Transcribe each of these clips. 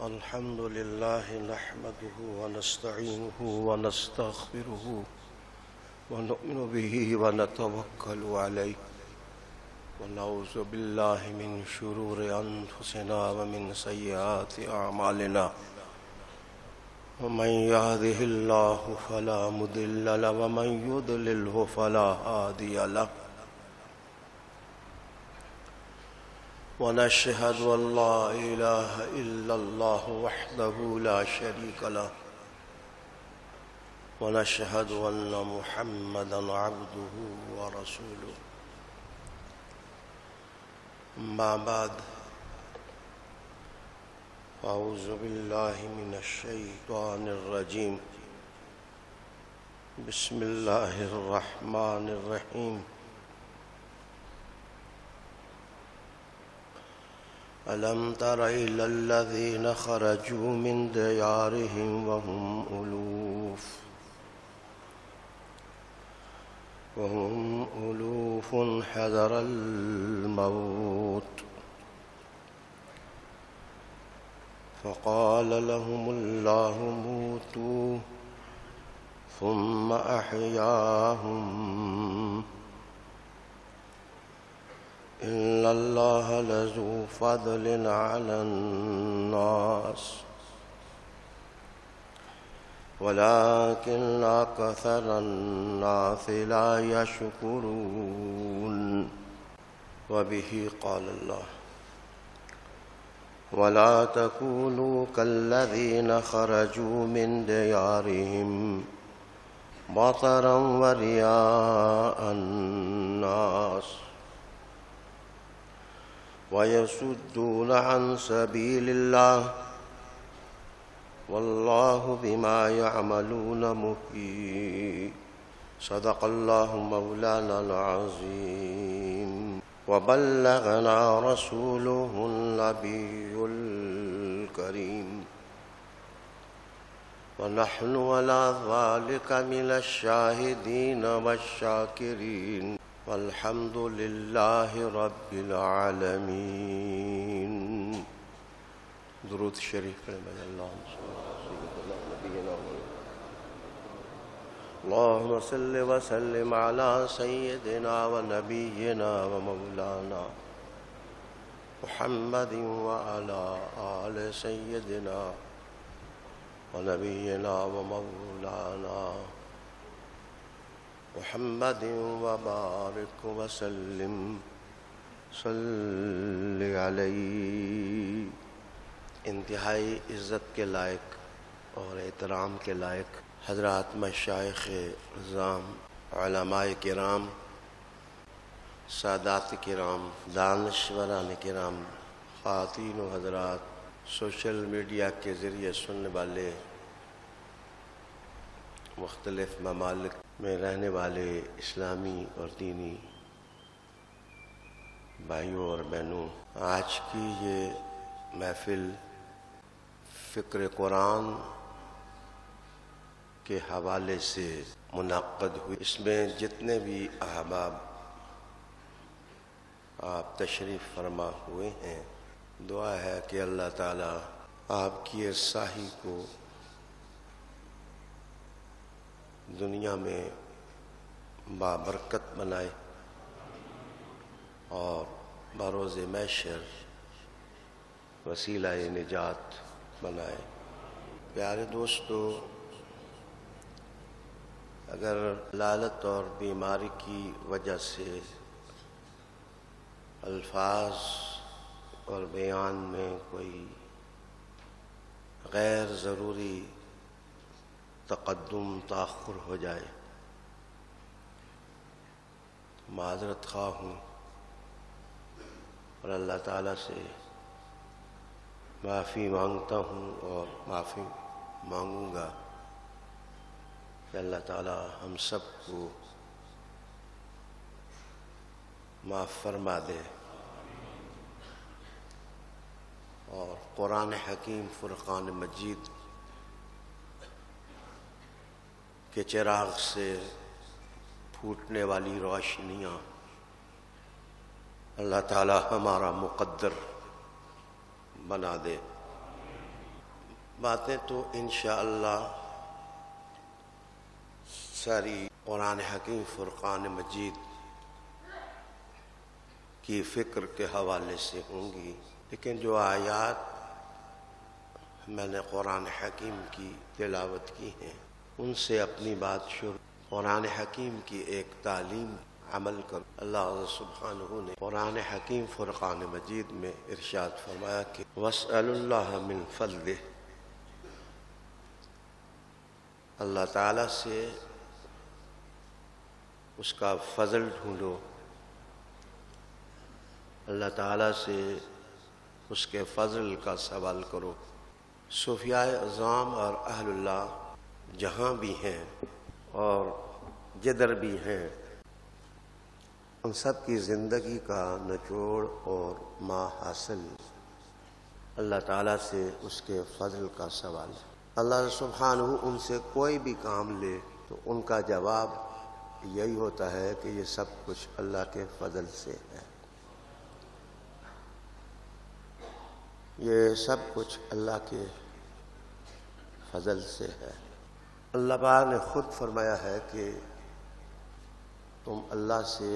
الحمد لله نحمده ونستعينه ونستغفره ونؤمن به ونتوكل عليه ونعوذ بالله من شرور أنفسنا ومن سيئات أعمالنا ومن يهده الله فلا مضل له ومن يضلله فلا هادي له ونشهد أن لا إله إلا الله وحده لا شريك له ونشهد أن محمدا عبده ورسوله أما بعد أعوذ بالله من الشيطان الرجيم بسم الله الرحمن الرحيم ألم تر إلى الذين خرجوا من ديارهم وهم ألوف حذر الموت فقال لهم الله موتوا ثم أحياهم إن الله لذو فضل على الناس ولكن أكثر الناس لا يشكرون وبه قال الله ولا تكونوا كالذين خرجوا من ديارهم بطرا ورئاء الناس ويصدون عن سبيل الله والله بما يعملون محيط صدق الله مولانا العظيم وبلغنا رسوله النبي الكريم ونحن على ذلك من الشاهدين والشاكرين والحمد لله رب العالمين درود شریف اللهم صل وسلم على سيدنا ونبينا ومولانا محمد وعلى آل سيدنا ونبينا ومولانا محمد وبارك وسلم صل علیہ. انتہائی عزت کے لائق اور احترام کے لائق حضرات مشائخ اعظام، علماء کرام، سادات کرام، دانشوران کرام، خواتین و حضرات، سوشل میڈیا کے ذریعے سننے والے، مختلف ممالک میں رہنے والے اسلامی اور دینی بھائیوں اور بہنوں، آج کی یہ محفل فکر قرآن کے حوالے سے منعقد ہوئی. اس میں جتنے بھی احباب آپ تشریف فرما ہوئے ہیں، دعا ہے کہ اللہ تعالی آپ کی ساحی کو دنیا میں بابرکت بنائے اور بروز محشر وسیلہ نجات بنائے. پیارے دوستو، اگر لالت اور بیماری کی وجہ سے الفاظ اور بیان میں کوئی غیر ضروری تقدم تاخر ہو جائے، معذرت خواہ ہوں اور اللہ تعالیٰ سے معافی مانگتا ہوں اور معافی مانگوں گا کہ اللہ تعالیٰ ہم سب کو معاف فرما دے اور قرآن حکیم فرقان مجید کے چراغ سے پھوٹنے والی روشنیاں اللہ تعالی ہمارا مقدر بنا دے. باتیں تو انشاءاللہ ساری قرآن حکیم فرقان مجید کی فکر کے حوالے سے ہوں گی، لیکن جو آیات میں نے قرآن حکیم کی تلاوت کی ہیں ان سے اپنی بات شروع۔ قرآن حکیم کی ایک تعلیم عمل کر۔ اللہ سبحانہ نے قرآن حکیم فرقان مجید میں ارشاد فرمایا کہ وَاسْأَلُوا اللَّهَ مِن فَضْلِهِ، اللہ تعالیٰ سے اس کا فضل ڈھونڈو، اللہ تعالیٰ سے اس کے فضل کا سوال کرو۔ صوفیاء اعظام اور اہل اللہ جہاں بھی ہیں اور جدھر بھی ہیں، ان سب کی زندگی کا نچوڑ اور حاصل اللہ تعالیٰ سے اس کے فضل کا سوال۔ اللہ سبحانہ ان سے کوئی بھی کام لے تو ان کا جواب یہی ہوتا ہے کہ یہ سب کچھ اللہ کے فضل سے ہے، یہ سب کچھ اللہ کے فضل سے ہے۔ اللہ پاک نے خود فرمایا ہے کہ تم اللہ سے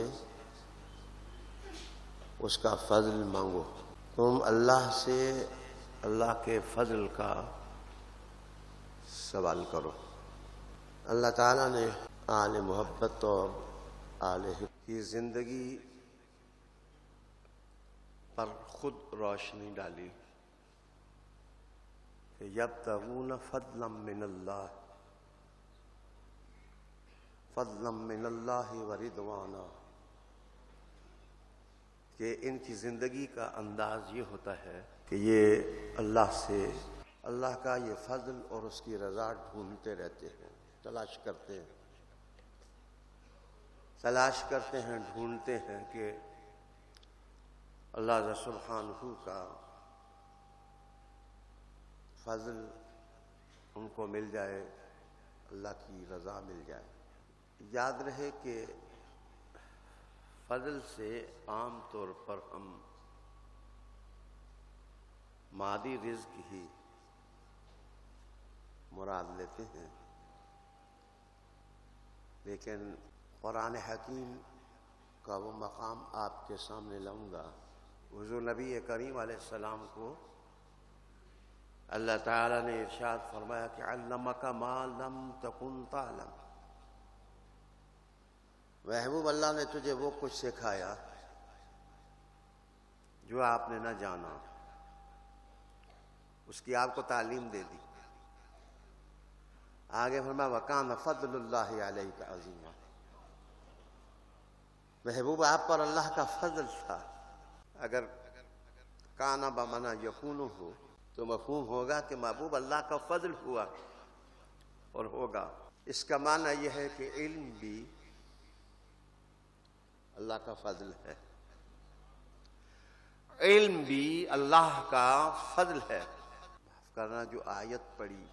اس کا فضل مانگو، تم اللہ سے اللہ کے فضل کا سوال کرو۔ اللہ تعالیٰ نے آل محبت اور آل حب کی زندگی پر خود روشنی ڈالی کہ یبتغون فضلا من اللہ، فضلا من اللہ ورضوانا، کہ ان کی زندگی کا انداز یہ ہوتا ہے کہ یہ اللہ سے اللہ کا یہ فضل اور اس کی رضا ڈھونڈتے رہتے ہیں، تلاش کرتے ہیں، ڈھونڈتے ہیں کہ اللہ سبحانہ کا فضل ان کو مل جائے، اللہ کی رضا مل جائے۔ یاد رہے کہ فضل سے عام طور پر ہم مادی رزق ہی مراد لیتے ہیں، لیکن قرآن حکیم کا وہ مقام آپ کے سامنے لاؤں گا۔ حضور نبی کریم علیہ السلام کو اللہ تعالیٰ نے ارشاد فرمایا کہ علمک ما لم تکن تعلم، محبوب اللہ نے تجھے وہ کچھ سکھایا جو آپ نے نہ جانا، اس کی آپ کو تعلیم دے دی۔ آگے فرمایا وَكَانَ فَضْلُ اللَّهِ عَلَيْكَ عَظِيمًا، محبوب آپ پر اللہ کا فضل تھا۔ اگر کانا بمانا یکون ہو تو مفہوم ہوگا کہ محبوب اللہ کا فضل ہوا اور ہوگا۔ اس کا معنی یہ ہے کہ علم بھی اللہ کا فضل ہے، علم بھی اللہ کا فضل ہے۔ معاف کرنا، جو آیت پڑھی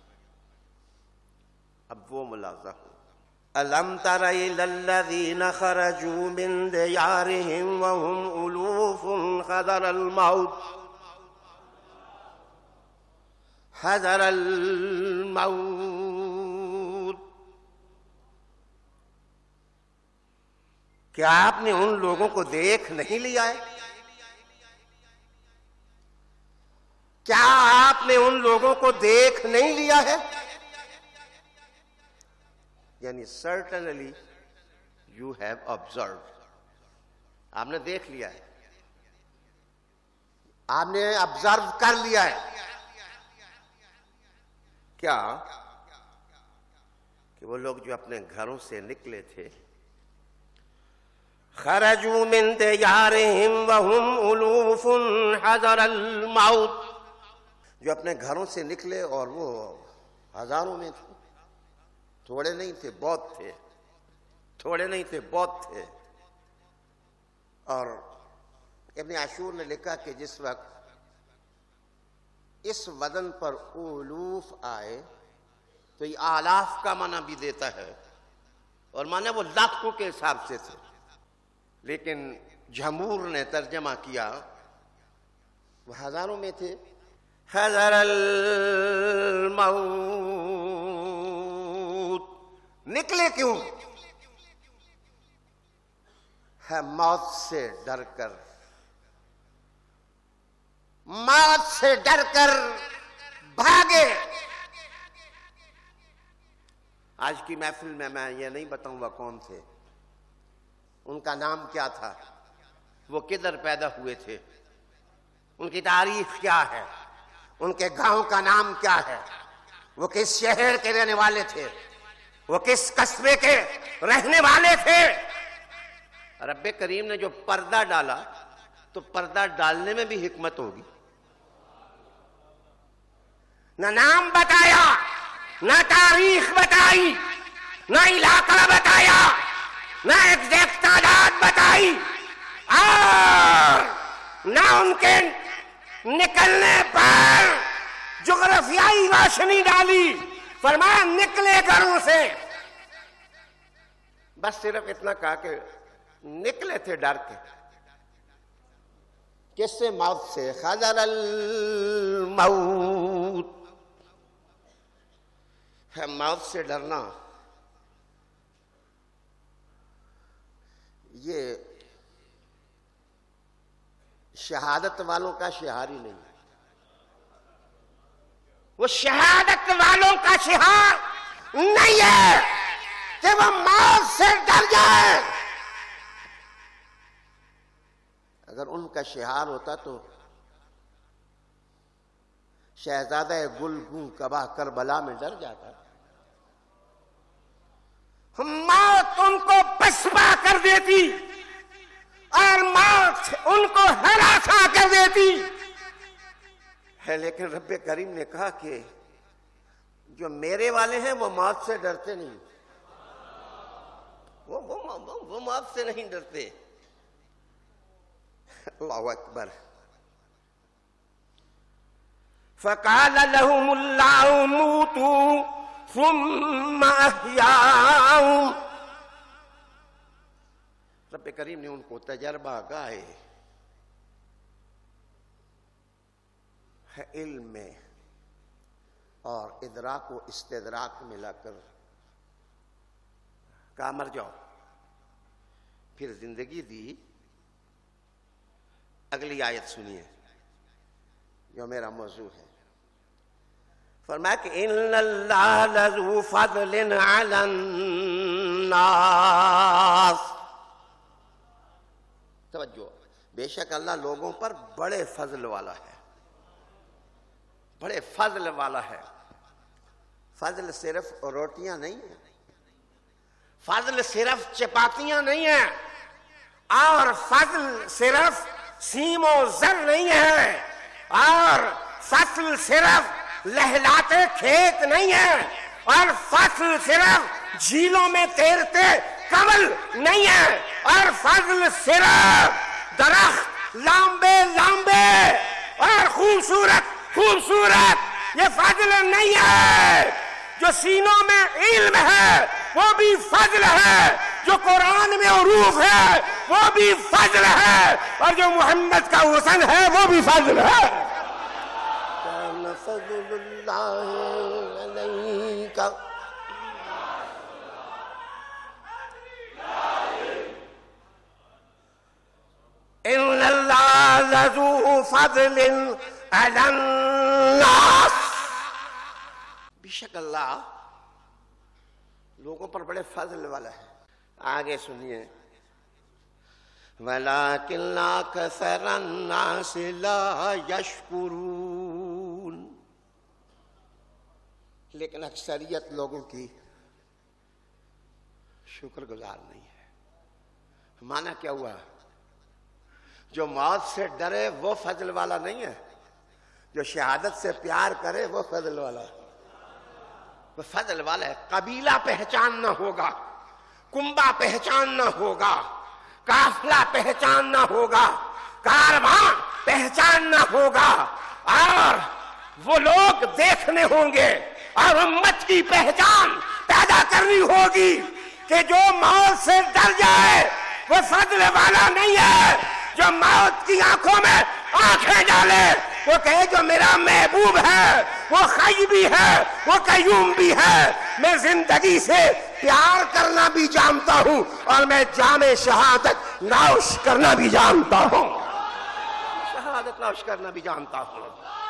اب وہ ملاحظہ ہو۔ أَلَمْ تَرَ إِلَى الَّذِينَ خَرَجُوا مِنْ دِيَارِهِمْ وَهُمْ أُلُوفٌ حَذَرَ الْمَوْتِ، کیا آپ نے ان لوگوں کو دیکھ نہیں لیا ہے؟ کیا آپ نے ان لوگوں کو دیکھ نہیں لیا ہے؟ یعنی certainly you have observed، آپ نے دیکھ لیا ہے، آپ نے observe کر لیا ہے۔ کیا کہ وہ لوگ جو اپنے گھروں سے نکلے تھے، خرجوا من دیارہم وہم الوف حذر الموت، جو اپنے گھروں سے نکلے اور وہ ہزاروں میں تھے، تھوڑے نہیں تھے بہت تھے، تھوڑے نہیں تھے بہت تھے۔ اور ابن عاشور نے لکھا کہ جس وقت اس وزن پر الوف آئے تو یہ آلاف کا معنی بھی دیتا ہے اور معنی وہ لاکھوں کے حساب سے تھے، لیکن جمہور نے ترجمہ کیا وہ ہزاروں میں تھے۔ حذر الموت، نکلے کیوں؟ ہے موت سے ڈر کر، موت سے ڈر کر بھاگے۔ آج کی محفل میں یہ نہیں بتاؤں گا کون تھے، ان کا نام کیا تھا، وہ کدھر پیدا ہوئے تھے، ان کی تاریخ کیا ہے، ان کے گاؤں کا نام کیا ہے، وہ کس شہر کے رہنے والے تھے، وہ کس قصبے کے رہنے والے تھے۔ رب کریم نے جو پردہ ڈالا تو پردہ ڈالنے میں بھی حکمت ہوگی۔ نہ نام بتایا، نہ تاریخ بتائی، نہ علاقہ بتایا، نہ ایگزیکٹ تعداد بتائی، اور نہ ان کے نکلنے پر جغرافیائی روشنی ڈالی۔ فرمایا نکلے گھروں سے، بس صرف اتنا کہا کہ نکلے تھے ڈر کے۔ کس سے؟ موت سے۔ حذر الموت، ہے موت سے ڈرنا۔ یہ شہادت والوں کا شعار ہی نہیں، وہ شہادت والوں کا شعار نہیں ہے کہ وہ موت سے ڈر جائے۔ اگر ان کا شعار ہوتا تو شہزادہ گل گوں کبا کربلا میں ڈر جاتا۔ موت ان کو پسپا کر دیتی اور موت ان کو ہراساں کر دیتی ہے، لیکن رب کریم نے کہا کہ جو میرے والے ہیں وہ موت سے ڈرتے نہیں، وہ موت سے نہیں ڈرتے۔ اللہ اکبر۔ فقال لهم الله موتوا ثم احیاهم، رب کریم نے ان کو تجربہ گائے ہے علم میں اور ادراک و استدراک ملا کر کہا مر جاؤ، پھر زندگی دی۔ اگلی آیت سنیے جو میرا موضوع ہے۔ فرمایا کہ ان اللہ لذو فضل علی الناس، توجہ، بے شک اللہ لوگوں پر بڑے فضل والا ہے، بڑے فضل والا ہے۔ فضل صرف روٹیاں نہیں ہیں، فضل صرف چپاتیاں نہیں ہیں، اور فضل صرف سیم و زر نہیں ہے، اور فصل صرف لہلاتے کھیت نہیں ہے، اور فصل صرف جھیلوں میں تیرتے کمل نہیں ہے، اور فضل صرف درخت لمبے لمبے اور خوبصورت خوبصورت یہ فضل نہیں ہے۔ جو سینوں میں علم ہے وہ بھی فضل ہے، جو قرآن میں عروف ہے وہ بھی فضل ہے، اور جو محمد کا حسن ہے وہ بھی فضل ہے۔ کان فضل اللہ علیک، ان اللہ لذو فضل علی الناس، بے شک اللہ لوگوں پر بڑے فضل والا ہے۔ آگے سنیے، وَلَٰكِنَّ أَكْثَرَ النَّاسِ لَا يَشْكُرُونَ، لیکن اکثریت لوگوں کی شکر گزار نہیں ہے۔ معنی کیا ہوا؟ جو موت سے ڈرے وہ فضل والا نہیں ہے، جو شہادت سے پیار کرے وہ فضل والا ہے، وہ فضل والا ہے۔ قبیلہ پہچاننا ہوگا، کنبہ پہچاننا ہوگا، قافلہ پہچاننا ہوگا، کارواں پہچاننا ہوگا، اور وہ لوگ دیکھنے ہوں گے، اور امت کی پہچان پیدا کرنی ہوگی کہ جو موت سے ڈر جائے وہ فضل والا نہیں ہے، جو موت کی آنکھوں میں آنکھیں ڈالے وہ کہے جو میرا محبوب ہے وہ حی بھی ہے وہ قیوم بھی ہے، میں زندگی سے پیار کرنا بھی جانتا ہوں اور میں جام شہادت نوش کرنا بھی جانتا ہوں، شہادت نوش کرنا بھی جانتا ہوں۔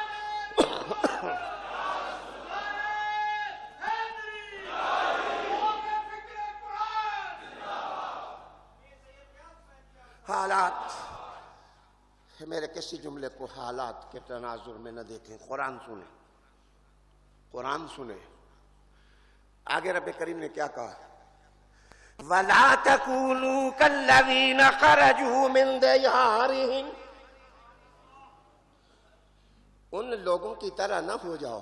حالات، میرے کسی جملے کو حالات کے تناظر میں نہ دیکھیں، قرآن سنیں، قرآن سنیں۔ آگے رب کریم نے کیا کہا؟ وَلَا تَكُونُوا كَالَّذِينَ خَرَجُوا مِن دِيَارِهِمْ، ان لوگوں کی طرح نہ ہو جاؤ،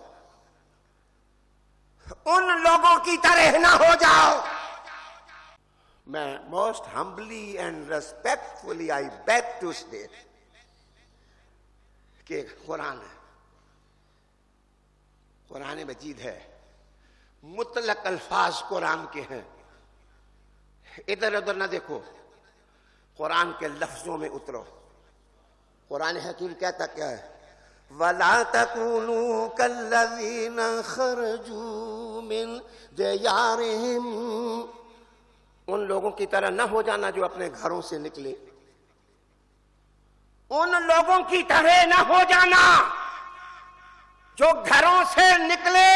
ان لوگوں کی طرح نہ ہو جاؤ۔ میں most humbly and respectfully I beg to سے کہ قرآن ہے، قرآن مجید ہے، مطلق الفاظ قرآن کے ہیں، ادھر ادھر نہ دیکھو، قرآن کے لفظوں میں اترو۔ قرآن حکیم کہتا کیا ہے؟ وَلَا تَكُونُوا كَالَّذِينَ خَرَجُوا مِن دِيَارِهِمْ، ان لوگوں کی طرح نہ ہو جانا جو اپنے گھروں سے نکلے، ان لوگوں کی طرح نہ ہو جانا جو گھروں سے نکلے۔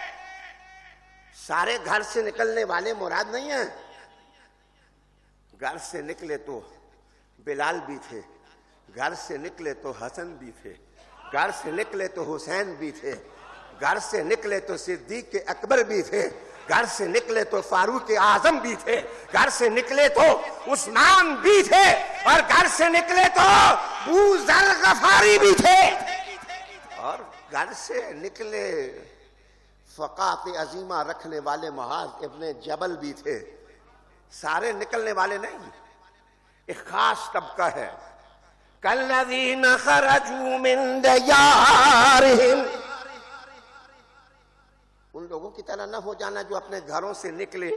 سارے گھر سے نکلنے والے مراد نہیں ہیں، گھر سے نکلے تو بلال بھی تھے، گھر سے نکلے تو حسن بھی تھے، گھر سے نکلے تو حسین بھی تھے، گھر سے نکلے تو صدیق اکبر بھی تھے، گھر سے نکلے تو فاروق اعظم بھی تھے، گھر سے نکلے تو عثمان بھی تھے، اور گھر سے نکلے تو ابو ذر غفاری بھی تھے، اور گھر سے نکلے فقاہت عظیمہ رکھنے والے معاذ ابن جبل بھی تھے۔ سارے نکلنے والے نہیں، ایک خاص طبقہ ہے۔ کالذین خرجوا من دیارہم، ان لوگوں کی طرح نہ ہو جانا جو اپنے گھروں سے نکلے،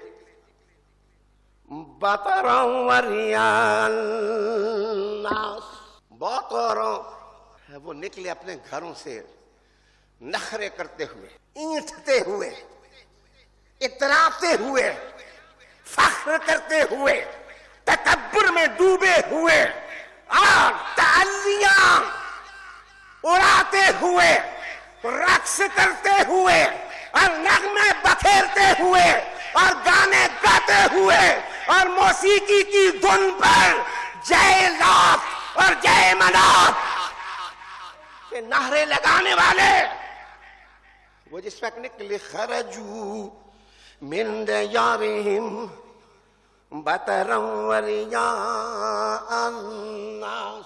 بطرا ورئاء الناس، بطرا وہ نکلے اپنے گھروں سے نخرے کرتے ہوئے، اینٹتے ہوئے، اتراتے ہوئے، فخر کرتے ہوئے، تکبر میں ڈوبے ہوئے، اور تعلیاں اڑاتے ہوئے، رقص کرتے ہوئے، اور نغمے بکھیرتے ہوئے، اور گانے گاتے ہوئے، اور موسیقی کی دھن پر جے لات اور جے منات کے نعرے لگانے والے، وہ جس وقت نکلے خرجو من دیارہم بطرا ورئاء الناس،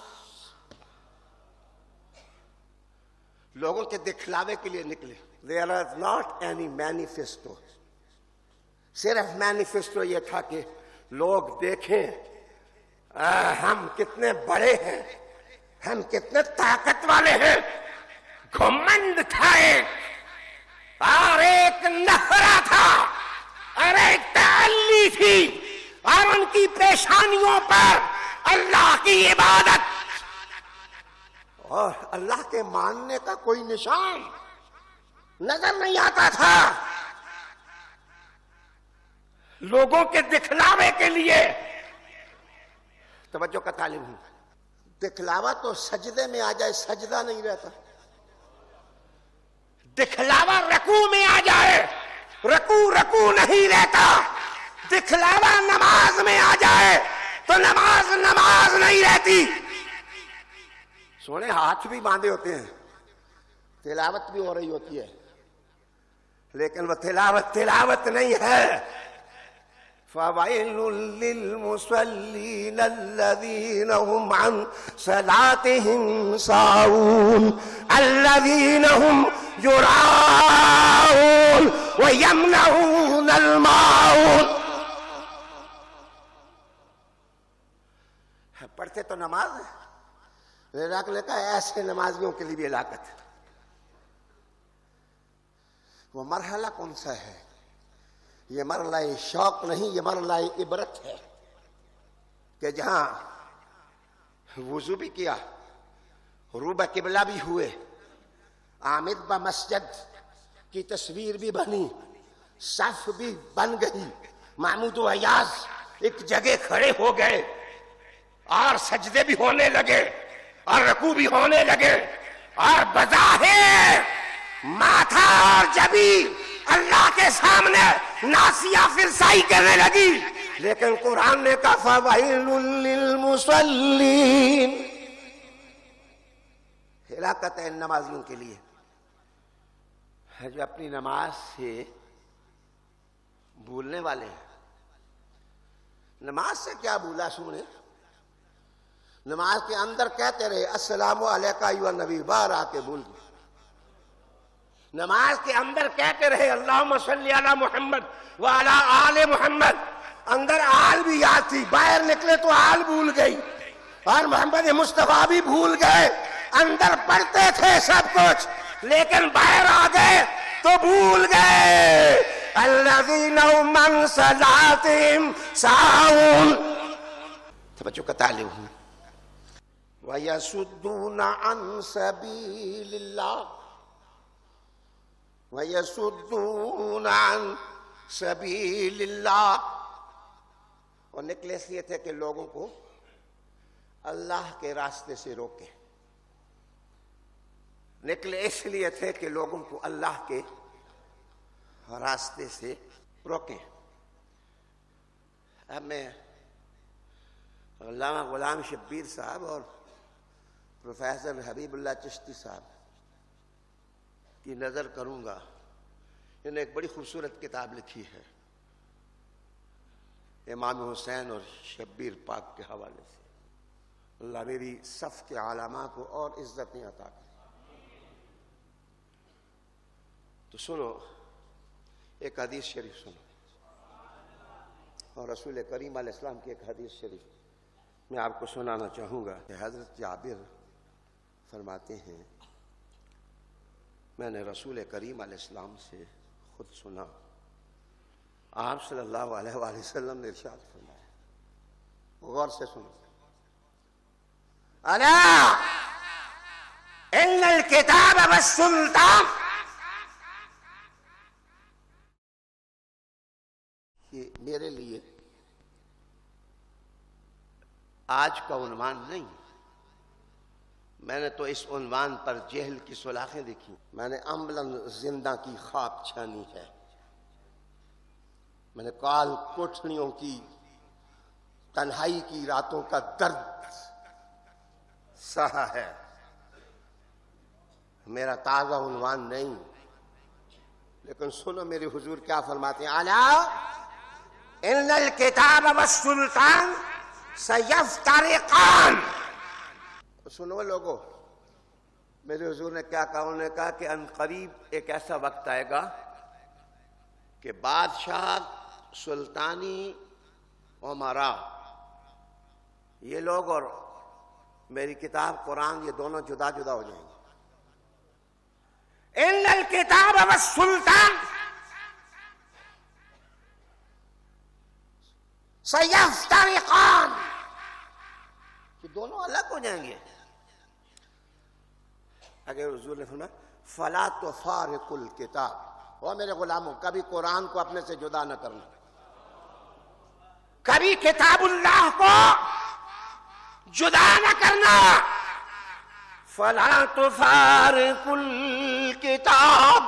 لوگوں کے دکھلاوے کے لیے نکلے۔ There is not any manifesto، صرف مینیفیسٹو یہ تھا کہ لوگ دیکھیں ہم کتنے بڑے ہیں، ہم کتنے طاقت والے ہیں، گھمنڈ تھا ایک، اور ایک نخرہ تھا، اور ایک تعلی تھی، اور ان کی پیشانیوں پر اللہ کی عبادت اور اللہ کے ماننے کا کوئی نشان نظر نہیں آتا تھا۔ لوگوں کے دکھلاوے کے لیے توجہ کا طالب ہوں، دکھلاوا تو سجدے میں آ جائے سجدہ نہیں رہتا، دکھلاوا رکوع میں آ جائے رکوع نہیں رہتا، دکھلاوا نماز میں آ جائے تو نماز نہیں رہتی۔ سونے ہاتھ بھی باندھے ہوتے ہیں، تلاوت بھی ہو رہی ہوتی ہے، لیکن وہ تلاوت نہیں ہے۔ فَوَيْلٌ لِّلْمُصَلِّينَ الَّذِينَ هُمْ عَنْ صَلَاتِهِمْ سَاهُونَ الَّذِينَ هُمْ يُرَاءُونَ وَيَمْنَعُونَ الْمَاعُونَ۔ پڑھتے تو نماز ہے، نے کہا ایسے نمازیوں کے لیے بھی ہلاکت ہے۔ وہ مرحلہ کون سا ہے؟ یہ مرحلہ شوق نہیں، یہ مرحلہ عبرت ہے کہ جہاں وضو بھی کیا، روبہ قبلہ بھی ہوئے، عامد با مسجد کی تصویر بھی بنی، صف بھی بن گئی، محمود و ایاز ایک جگہ کھڑے ہو گئے اور سجدے بھی ہونے لگے اور رکوع بھی ہونے لگے، اور بظاہر ماتھا اور جبی اللہ کے سامنے ناسیہ فرسائی کرنے لگی، لیکن قرآن نے کہا فَوَيْلٌ لِّلْمُصَلِّينَ، ہلاکت ہے ان نمازیوں کے لیے جو اپنی نماز سے بھولنے والے ہیں۔ نماز سے کیا بھولا سونے؟ نماز کے اندر کہتے رہے السلام علیکہ ایھا النبی، باہر آ کے بھول گئے۔ نماز کے اندر کہتے رہے اللہم صلی علی محمد وعلی آل محمد، اندر آل بھی یاد تھی، باہر نکلے تو آل بھول گئی، اور محمد مصطفیٰ بھی بھول گئے۔ اندر پڑھتے تھے سب کچھ لیکن باہر آ گئے تو بھول گئے۔ الذین هم عن صلاتهم ساہون، توجہ کا تعلیم ہے۔ وَيَصُدُّونَ عَن سَبِيلِ اللَّهِ، وَيَصُدُّونَ عَن سَبِيلِ اللَّهِ، اور نکلے اس لیے تھے کہ لوگوں کو اللہ کے راستے سے روکے، نکلے اس لیے تھے کہ لوگوں کو اللہ کے راستے سے روکیں۔ اب میں علامہ غلام شبیر صاحب اور پروفیسر حبیب اللہ چشتی صاحب کی نظر کروں گا، انہوں نے ایک بڑی خوبصورت کتاب لکھی ہے امام حسین اور شبیر پاک کے حوالے سے۔ اللہ میری صف کے علماء کو اور عزتیں عطا کرے۔ تو سنو، ایک حدیث شریف سنو، اور رسول کریم علیہ السلام کی ایک حدیث شریف میں آپ کو سنانا چاہوں گا کہ حضرت جابر فرماتے ہیں میں نے رسول کریم علیہ السلام سے خود سنا، آپ صلی اللہ علیہ وآلہ وسلم نے ارشاد فرمایا، غور سے سنو، الا ان الکتاب والسلطان، یہ میرے لیے آج کا عنوان نہیں، میں نے تو اس عنوان پر جہل کی سلاخیں دیکھی، میں نے امبلن زندہ کی خاک چھانی ہے، میں نے کال کوٹھڑیوں کی تنہائی کی راتوں کا درد سہا ہے، میرا تازہ عنوان نہیں۔ لیکن سنو میرے حضور کیا فرماتے ہیں، الا ان الکتاب والسلطان سیفترقان۔ سنو لوگو، میرے حضور نے کیا کہا؟ انہوں نے کہا کہ ان قریب ایک ایسا وقت آئے گا کہ بادشاہ، سلطانی، امراء، یہ لوگ اور میری کتاب قرآن یہ دونوں جدا جدا ہو جائیں گے۔ ان الکتاب والسلطان سیفترقان، یہ دونوں الگ ہو جائیں گے۔ اگر حضور نے فرمایا فلا تفارق الکتاب، اور میرے غلاموں کبھی قرآن کو اپنے سے جدا نہ کرنا، کبھی کتاب اللہ کو جدا نہ کرنا۔ فلا تفارق الکتاب،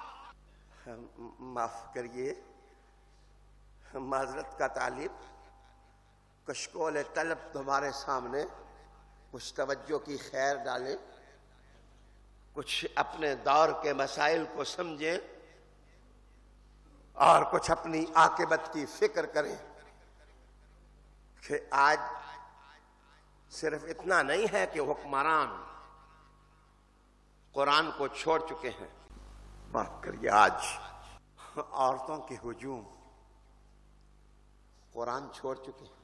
معاف کریے معذرت کا طالب، کشکول طلب تمہارے سامنے کچھ توجہ کی خیر ڈالیں، کچھ اپنے دور کے مسائل کو سمجھیں اور کچھ اپنی عاقبت کی فکر کریں کہ آج صرف اتنا نہیں ہے کہ حکمران قرآن کو چھوڑ چکے ہیں، معاف کریے آج عورتوں کے ہجوم قرآن چھوڑ چکے ہیں،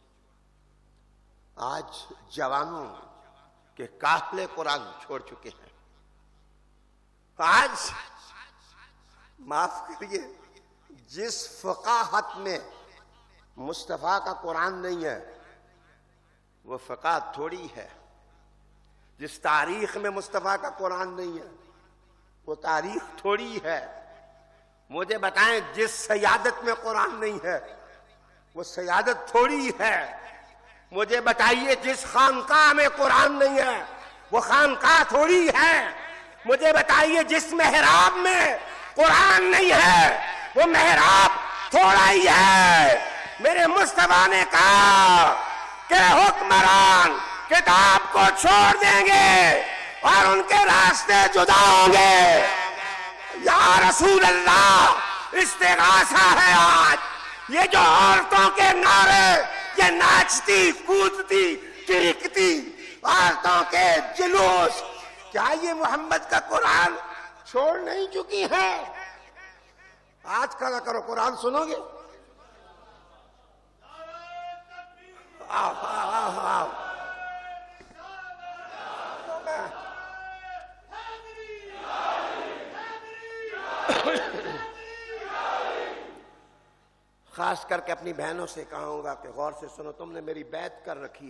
آج جوانوں کے قافلے قرآن چھوڑ چکے ہیں، آج معاف کریے جس فقاہت میں مصطفیٰ کا قرآن نہیں ہے وہ فقاہت تھوڑی ہے۔ جس تاریخ میں مصطفیٰ کا قرآن نہیں ہے وہ تاریخ تھوڑی ہے. مجھے بتائیں جس سیادت میں قرآن نہیں ہے وہ سیادت تھوڑی ہے. مجھے بتائیے جس خانقاہ میں قرآن نہیں ہے وہ خانقاہ تھوڑی ہے. مجھے بتائیے جس محراب میں قرآن نہیں ہے وہ محراب تھوڑا ہی ہے. میرے مصطفیٰ نے کہا کہ حکمران کتاب کو چھوڑ دیں گے اور ان کے راستے جدا ہوں گے. یا رسول اللہ استغاثہ ہے آج. یہ جو عورتوں کے نعرے یہ ناچتی کودتی چرکتی عورتوں کے جلوس کیا یہ محمد کا قرآن چھوڑ نہیں چکی ہے؟ آج کھڑا کرو قرآن سنو گے؟ خاص کر کے اپنی بہنوں سے کہوں گا کہ غور سے سنو. تم نے میری بیعت کر رکھی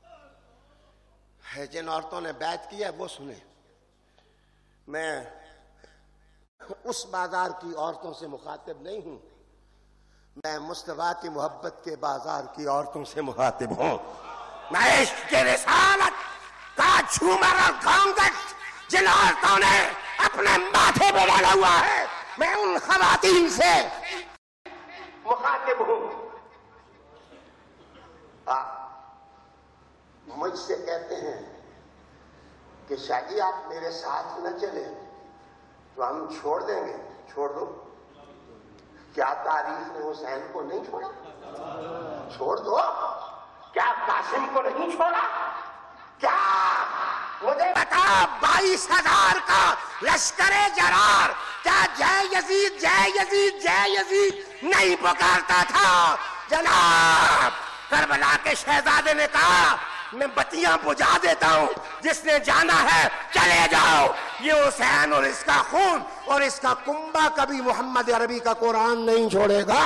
ہے جن عورتوں نے بیعت کی ہے وہ سنیں. میں اس بازار کی عورتوں سے مخاطب نہیں ہوں, میں مصطفیٰ کی محبت کے بازار کی عورتوں سے مخاطب ہوں. میں عشق کی رسالت کا جھومر اور گھونگھٹ جن عورتوں نے اپنے ماتھے پہ ڈالا ہوا ہے میں ان خواتین سے مخاطب ہوں. مجھ سے کہتے ہیں کہ شاہ جی آپ میرے ساتھ نہ چلیں تو ہم چھوڑ دیں گے. چھوڑ دو. کیا تاریخ نے حسین کو نہیں چھوڑا؟ چھوڑ دو. کیا قاسم کو نہیں چھوڑا؟ کیا مجھے بتا 22,000 کا لشکر جرار کیا جے یزید جے یزید جے یزید نہیں پکارتا تھا؟ جناب کربلا کے شہزادے نے کہا میں بتیاں بجھا دیتا ہوں, جس نے جانا ہے چلے جاؤ. یہ حسین اور اس کا خون اور اس کا کنبہ کبھی محمد عربی کا قرآن نہیں چھوڑے گا.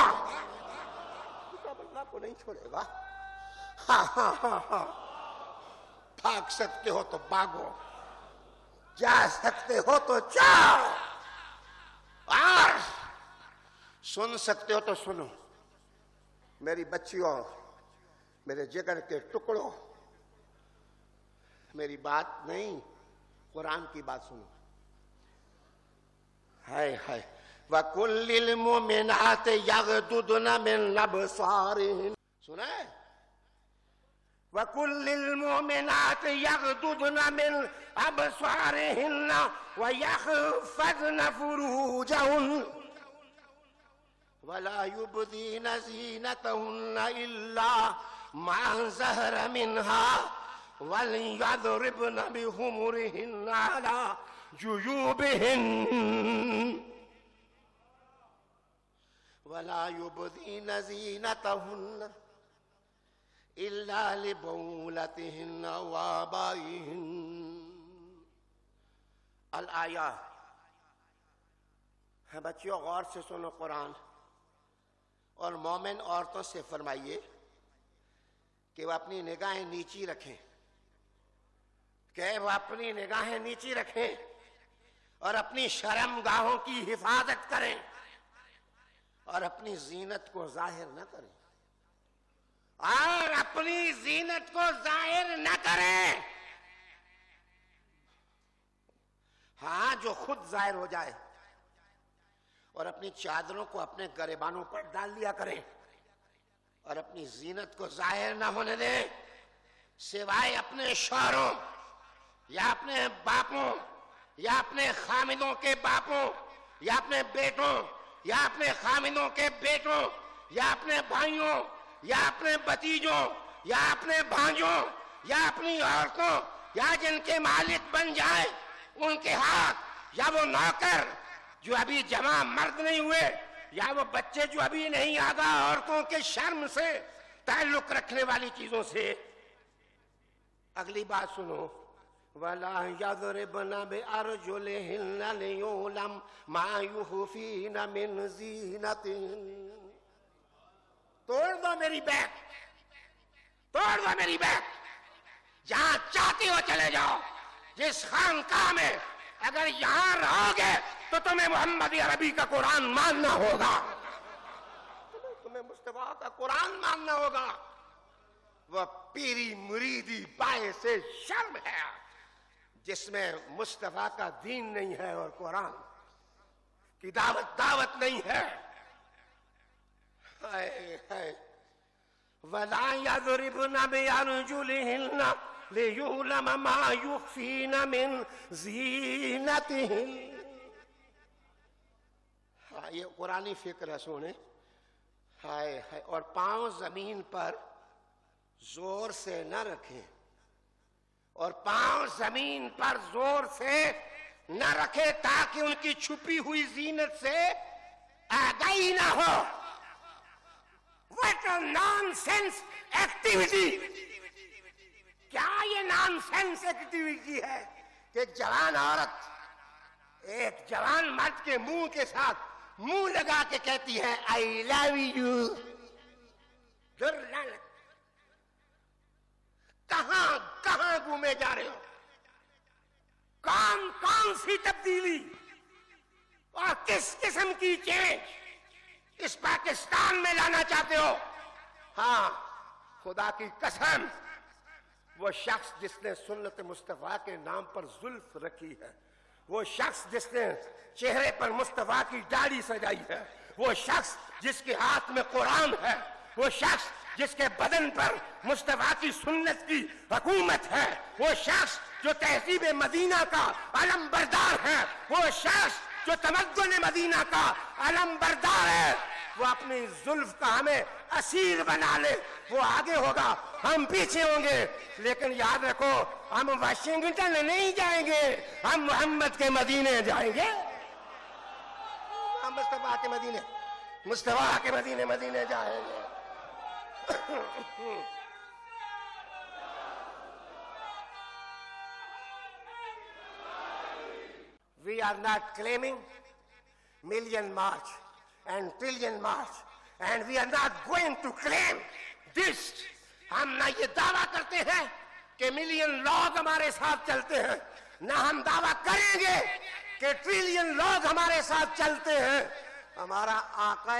اللہ کو نہیں چھوڑے گا. ہاں ہاں ہاں ہاں. بھاگ سکتے ہو تو بھاگو, جا سکتے ہو تو جاؤ, اور سن سکتے ہو تو سنو. میری بچیوں, میرے جگر کے ٹکڑوں, میری بات نہیں قرآن کی بات سنو. ہائے ہائے. وَكُلِّ الْمُؤْمِنَاتِ يَغْضُضْنَ مِنْ أَبْصَارِهِنَّ. سنا ہے؟ وَكُلِّ الْمُؤْمِنَاتِ يَغْضُضْنَ مِنْ أَبْصَارِهِنَّ وَيَحْفَظْنَ فُرُوجَهُنَّ وَلَا يُبْدِينَ زِينَتَهُنَّ إِلَّا مَا ظَهَرَ مِنْهَا وَلْيَضْرِبْنَ بِخُمُرِهِنَّ عَلَى جُيُوبِهِنَّ وَلَا يُبْدِينَ زِينَتَهُنَّ إِلَّا لِبُعُولَتِهِنَّ وَآبَائِهِنَّ. الآیہ. بچیوں غور سے سنو قرآن, اور مومن عورتوں سے فرمائیے کہ وہ اپنی نگاہیں نیچی رکھیں, کہ وہ اپنی نگاہیں نیچی رکھیں اور اپنی شرم گاہوں کی حفاظت کریں اور اپنی زینت کو ظاہر نہ کریں. اور اپنی زینت کو ظاہر نہ کریں. ہاں جو خود ظاہر ہو جائے, اور اپنی چادروں کو اپنے گریبانوں پر ڈال لیا کریں اور اپنی زینت کو ظاہر نہ ہونے دیں سوائے اپنے شوہروں یا اپنے باپوں یا اپنے خامدوں کے باپوں یا اپنے بیٹوں یا اپنے خامدوں کے بیٹوں یا اپنے بھائیوں یا اپنے بھتیجوں یا اپنے بھانجوں یا اپنی عورتوں یا جن کے مالک بن جائے ان کے ہاتھ, یا وہ نوکر جو ابھی جمع مرد نہیں ہوئے, یا وہ بچے جو ابھی نہیں آگاہ عورتوں کے شرم سے تعلق رکھنے والی چیزوں سے. اگلی بات سنو. وَلَا يَضْرِبْنَ بِأَرْجُلِهِنَّ لِيُعْلَمَ مَا يُخْفِينَ مِنْ زِينَتِهِنَّ. توڑ دو میری بیعت, توڑ دو میری بیعت. جہاں چاہتے ہو چلے جاؤ, جس خانقاہ میں اگر یہاں رہو گے تو تمہیں محمد عربی کا قرآن ماننا ہوگا، تمہیں مصطفیٰ کا قرآن ماننا ہوگا. وہ پیری مریدی باعث شرم ہے جس میں مصطفیٰ کا دین نہیں ہے اور قرآن کی دعوت نہیں ہے. وَلَا يَضْرِبْنَ بِأَرْجُلِهِنَّ لِيُعْلَمَ مَا يُخْفِينَ مِنْ زِينَتِهِنَّ. یہ قرآنی فکر ہے، سونے. اور پاؤں زمین پر زور سے نہ رکھیں، اور پاؤں زمین پر زور سے نہ رکھے تاکہ ان کی چھپی ہوئی زینت سے آگاہی نہ ہو. What a nonsense activity! کیا یہ نان سینس ایکٹیویٹی ہے کہ ایک جوان عورت ایک جوان مرد کے منہ کے ساتھ منہ لگا کے کہتی ہے آئی لو یو. کہاں گھومے جا رہے ہو؟ کون سی تبدیلی اور کس قسم کی چینج اس پاکستان میں لانا چاہتے ہو؟ ہاں، خدا کی قسم، وہ شخص جس نے سنت مصطفیٰ کے نام پر زلف رکھی ہے، وہ شخص جس نے چہرے پر مصطفیٰ کی داڑھی سجائی ہے، وہ شخص جس کے ہاتھ میں قرآن ہے، وہ شخص جس کے بدن پر مصطفیٰ کی سنت کی حکومت ہے، وہ شخص جو تہذیب مدینہ کا علم بردار ہے، وہ شخص جو تمدن مدینہ کا علم بردار ہے، وہ اپنی زلف کا ہمیں اسیر بنا لے. وہ آگے ہوگا، ہم پیچھے ہوں گے، لیکن یاد رکھو ہم واشنگٹن نہیں جائیں گے، ہم محمد کے مدینے جائیں گے. ہم مصطفیٰ کے مدینے جائیں گے. We are not claiming million march and trillion march, and we are not going to claim this. ہم نہ یہ دعویٰ کرتے ہیں کہ ملین لوگ ہمارے ساتھ چلتے ہیں، نہ ہم دعویٰ کریں گے کہ ٹریلین لوگ ہمارے ساتھ چلتے ہیں. ہمارا آقا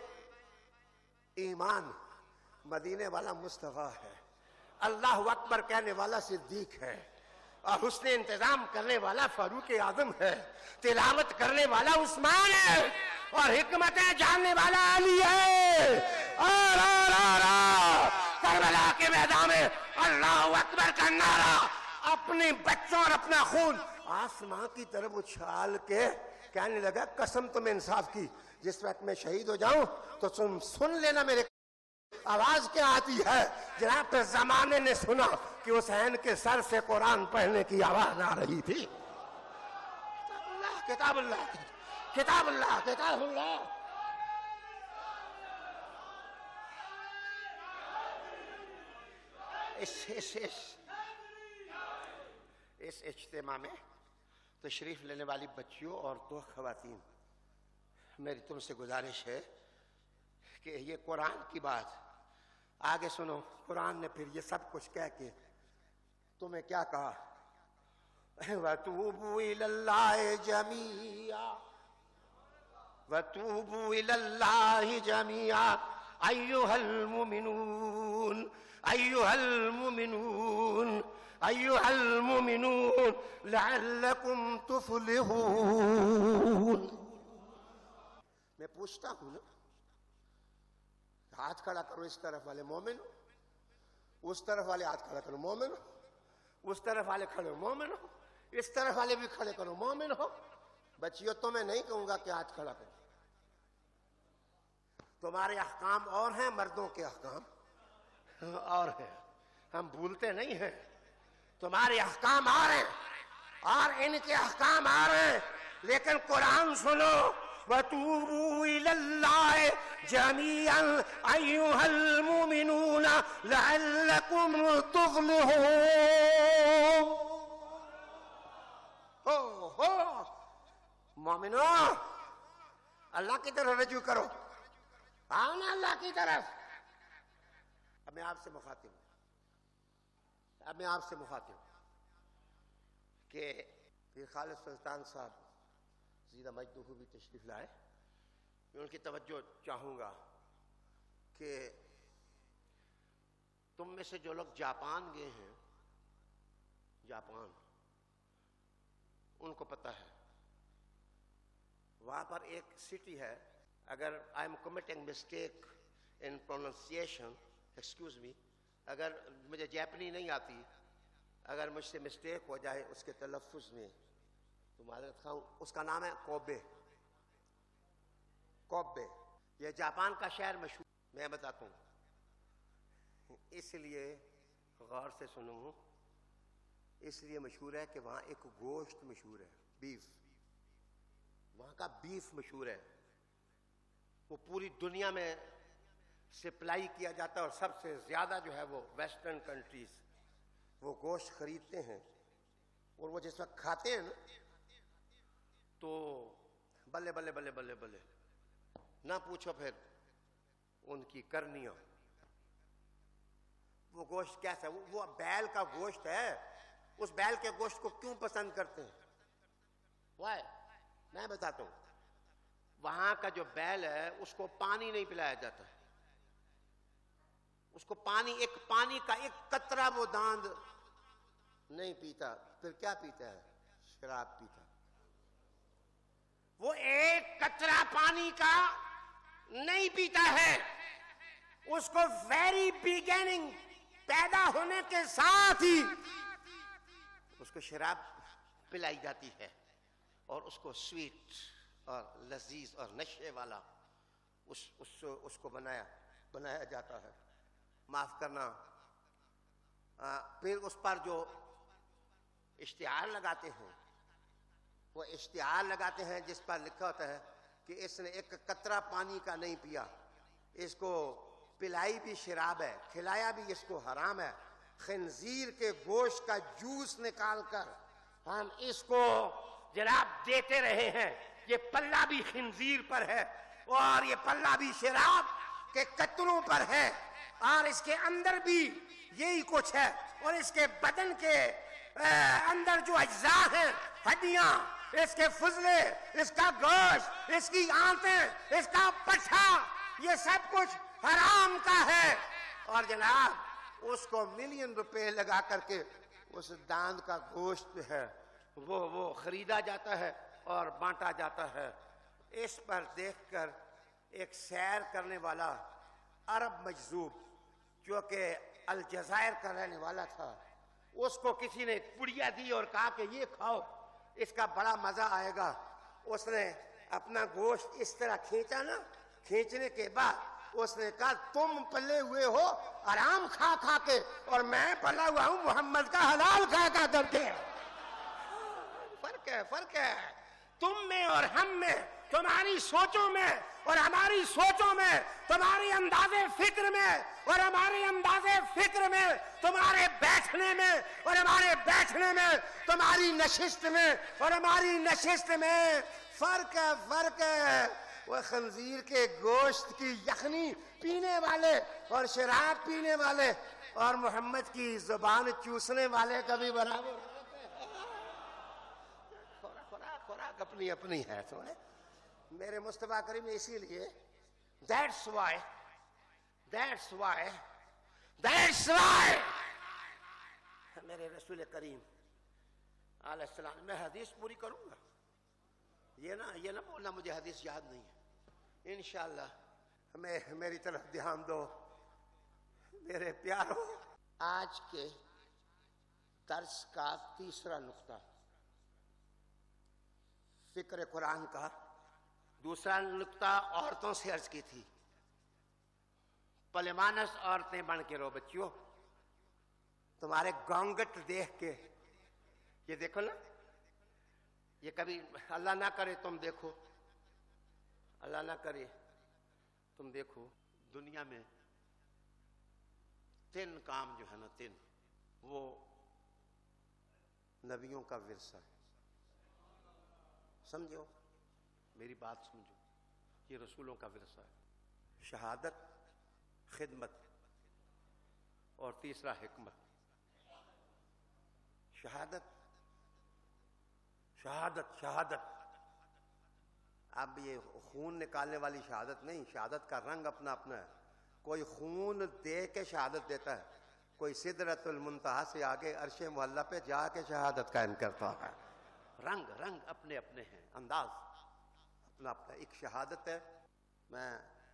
ایمان مدینے والا مصطفیٰ ہے، اللہ اکبر کہنے والا صدیق ہے، اور حسن انتظام کرنے والا فاروق اعظم ہے، تلاوت کرنے والا عثمان ہے، اور حکمتیں جاننے والا علی ہے. اور کربلا کے میدان میں اللہ اکبر کا نعرہ اپنے بچوں اور اپنا خون آسمان کی طرف اچھال کے کہنے لگا قسم تمہیں انصاف کی، جس وقت میں شہید ہو جاؤں تو تم سن لینا میرے آواز کیا آتی ہے. جناب پہ زمانے نے سنا کہ حسین کے سر سے قرآن پڑھنے کی آواز آ رہی تھی. کتاب اللہ کتاب اللہ کتاب اللہ. اس اجتماع میں تشریف لینے والی بچیوں اور دو خواتین، میری تم سے گزارش ہے کہ یہ قرآن کی بات آگے سنو. قرآن نے پھر یہ سب کچھ کہہ کے تمہیں کیا کہا؟ وَتُوبُوا إِلَى اللَّهِ جَمِيعًا وَتُوبُوا إِلَى اللَّهِ جَمِيعًا أَيُّهَا الْمُؤْمِنُونَ أَيُّهَا الْمُؤْمِنُونَ أَيُّهَا الْمُؤْمِنُونَ لَعَلَّكُمْ تُفْلِحُونَ. میں پوچھتا ہوں نا، ہاتھ کھڑا کرو، اس طرف والے مومن ہو، اس طرف والے ہاتھ کھڑا کرو مومن ہو، اس طرف والے کھڑے ہو مومن ہو، اس طرف والے بھی کھڑے کرو مومن ہو. بچیوں تو میں نہیں کہوں گا کہ ہاتھ کھڑا کرو، تمہارے احکام اور ہیں، مردوں کے احکام اور ہیں، ہم بھولتے نہیں ہیں. تمہارے احکام اور ہیں اور ان کے احکام اور ہیں، لیکن قرآن سنو. وَتُوبُوا إِلَى اللَّهِ جَمِيعًا أَيُّهَا الْمُؤْمِنُونَ لَعَلَّكُمْ تُفْلِحُونَ. مومنو اللہ کی طرف رجوع کرو، آنا اللہ کی طرف. اب میں آپ سے مخاطب ہوں، کہ پیر خالد سلطان صاحب زیدہ مجدہ بھی تشریف لائے. میں ان کی توجہ چاہوں گا کہ تم میں سے جو لوگ جاپان گئے ہیں، جاپان، ان کو پتہ ہے وہاں پر ایک سٹی ہے، اگر I am committing mistake in pronunciation, excuse me, اگر مجھے جاپنی نہیں آتی، اگر مجھ سے مسٹیک ہو جائے اس کے تلفظ میں تو معذرت خواہ. اس کا نام ہے کوبے. کوبے یہ جاپان کا شہر مشہور، میں بتاتا ہوں، اس لیے غور سے سنوں، اس لیے مشہور ہے کہ وہاں ایک گوشت مشہور ہے، بیف. وہاں کا بیف مشہور ہے، وہ پوری دنیا میں سپلائی کیا جاتا ہے، اور سب سے زیادہ جو ہے وہ ویسٹرن کنٹریز وہ گوشت خریدتے ہیں، اور وہ جس وقت کھاتے ہیں نا تو بلے بلے بلے بلے بلے، نہ پوچھو پھر ان کی کرنیاں. وہ گوشت کیسا ہے؟ وہ بیل کا گوشت ہے. اس بیل کے گوشت کو کیوں پسند کرتے ہیں؟ وائے میں بتاتا ہوں. وہاں کا جو بیل ہے اس کو پانی نہیں پلایا جاتا، اس کو پانی کا ایک قطرہ وہ داند نہیں پیتا. پھر کیا پیتا ہے؟ شراب پیتا. وہ ایک قطرہ پانی کا نہیں پیتا ہے، اس کو ویری بگننگ، پیدا ہونے کے ساتھ ہی اس کو شراب پلائی جاتی ہے، اور اس کو سویٹ اور لذیذ اور نشے والا اس کو بنایا جاتا ہے. معاف کرنا. پھر اس پر جو اشتہار لگاتے ہیں، وہ اشتہار لگاتے ہیں جس پر لکھا ہوتا ہے کہ اس نے ایک قطرہ پانی کا نہیں پیا، اس کو پلائی بھی شراب ہے، کھلایا بھی اس کو حرام ہے. خنزیر کے گوشت کا جوس نکال کر ہم اس کو جناب دیتے رہے ہیں. یہ پلہ بھی خنزیر پر ہے، اور یہ پلہ بھی شراب کے قطروں پر ہے، اور اس کے اندر بھی یہی کچھ ہے. اور اس کے بدن کے اندر جو اجزاء ہیں، ہڈیاں، اس کے فضلے، اس کا گوشت، اس کی آنتیں، اس کا پٹھا، یہ سب کچھ حرام کا ہے. اور جناب اس کو ملین روپے لگا کر کے اس داند کا گوشت ہے وہ خریدا جاتا ہے اور بانٹا جاتا ہے. اس پر دیکھ کر ایک سیر کرنے والا عرب مجذوب جو کہ الجزائر کا رہنے والا تھا، اس کو کسی نے پڑیا دی اور کہا کہ یہ کھاؤ، اس کا بڑا مزہ آئے گا. اس نے اپنا گوشت اس طرح کھینچا نا، کھینچنے کے بعد اس نے کہا تم پلے ہوئے ہو آرام کھا کھا کے، اور میں پلا ہوا ہوں محمد کا حلال کھا کھا کر کے. فرق ہے تم میں اور ہم میں، تمہاری سوچوں میں اور ہماری سوچوں میں، تمہاری انداز فکر میں اور ہمارے انداز فکر میں، تمہارے بیٹھنے میں اور ہمارے بیٹھنے میں، تمہاری نشست میں اور ہماری نشست میں فرق ہے. وہ خنزیر کے گوشت کی یخنی پینے والے اور شراب پینے والے اور محمد کی زبان چوسنے والے کا بھی برابر. خوراک اپنی اپنی ہے. میرے مصطفیٰ کریم نے اسی لیے that's why میرے رسول کریم علیہ السلام، میں حدیث پوری کروں گا، یہ نہ بولنا مجھے حدیث یاد نہیں ہے. انشاءاللہ میری طرف دھیان دو میرے پیارو. آج کے درس کا تیسرا نقطہ فکر قرآن کا. دوسرا نقطہ عورتوں سے عرض کی تھی. پلمانس عورتیں بن کے رو بچیوں، تمہارے گونگٹ دیکھ کے، یہ دیکھو نا، یہ کبھی اللہ نہ کرے تم دیکھو، اللہ نہ کرے تم دیکھو، دنیا میں 3 کام جو ہے نا، 3 وہ نبیوں کا ورثہ ہے. سمجھو میری بات، سمجھو، یہ رسولوں کا ورثہ ہے. شہادت، خدمت، اور تیسرا حکمت. شہادت شہادت شہادت. اب یہ خون نکالنے والی شہادت نہیں، شہادت کا رنگ اپنا اپنا ہے. کوئی خون دے کے شہادت دیتا ہے، کوئی سدرۃ المنتہا سے آگے عرش معلیٰ پہ جا کے شہادت قائم کرتا ہے. رنگ رنگ اپنے اپنے ہیں، انداز اپنا اپنا. ایک شہادت ہے. میں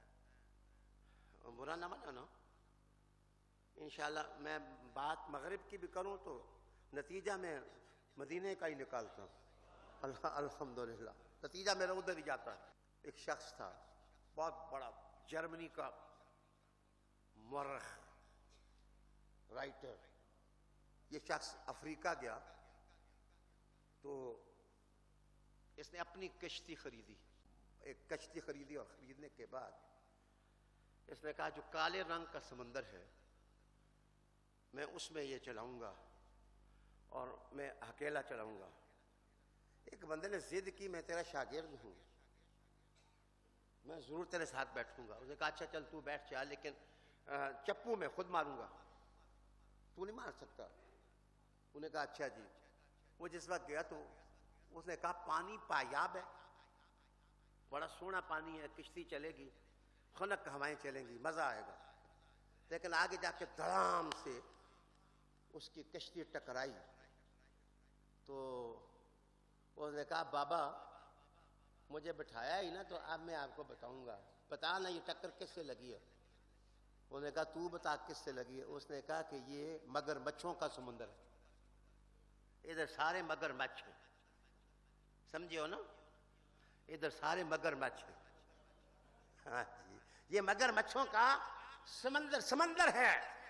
برا نہ ماننا، انشاءاللہ میں بات مغرب کی بھی کروں تو نتیجہ میں مدینے کا ہی نکالتا ہوں. الحمدللہ نتیجہ میرا ادھر ہی جاتا ہے. ایک شخص تھا بہت بڑا، جرمنی کا مورخ رائٹر. یہ شخص افریقہ گیا تو اس نے اپنی کشتی خریدی. ایک کشتی خریدی اور خریدنے کے بعد اس نے کہا جو کالے رنگ کا سمندر ہے میں اس میں یہ چلاؤں گا اور میں اکیلا چلاؤں گا. ایک بندے نے ضد کی، میں تیرا شاگرد ہوں، میں ضرور تیرے ساتھ بیٹھوں گا. اس نے کہا اچھا چل تو بیٹھ جا، لیکن چپو میں خود ماروں گا، تو نہیں مار سکتا. انہوں نے کہا اچھا جی. وہ جس وقت گیا تو اس نے کہا پانی پایاب ہے، بڑا سونا پانی ہے، کشتی چلے گی، خنک ہوائیں چلیں گی، مزہ آئے گا. لیکن آگے جا کے دھڑام سے اس کی کشتی ٹکرائی تو اس نے کہا بابا مجھے بٹھایا ہی نا، تو اب میں آپ کو بتاؤں گا، بتا نا یہ ٹکر کس سے لگی ہے. اس نے کہا تو بتا کس سے لگی ہے. اس نے کہا کہ یہ مگر مچھوں کا سمندر ہے، ادھر سارے مگر مچھ ہیں، سمجھے ہو نا، ادھر سارے مگر مچھ ہیں. ہاں جی، یہ مگر مچھوں کا سمندر ہے.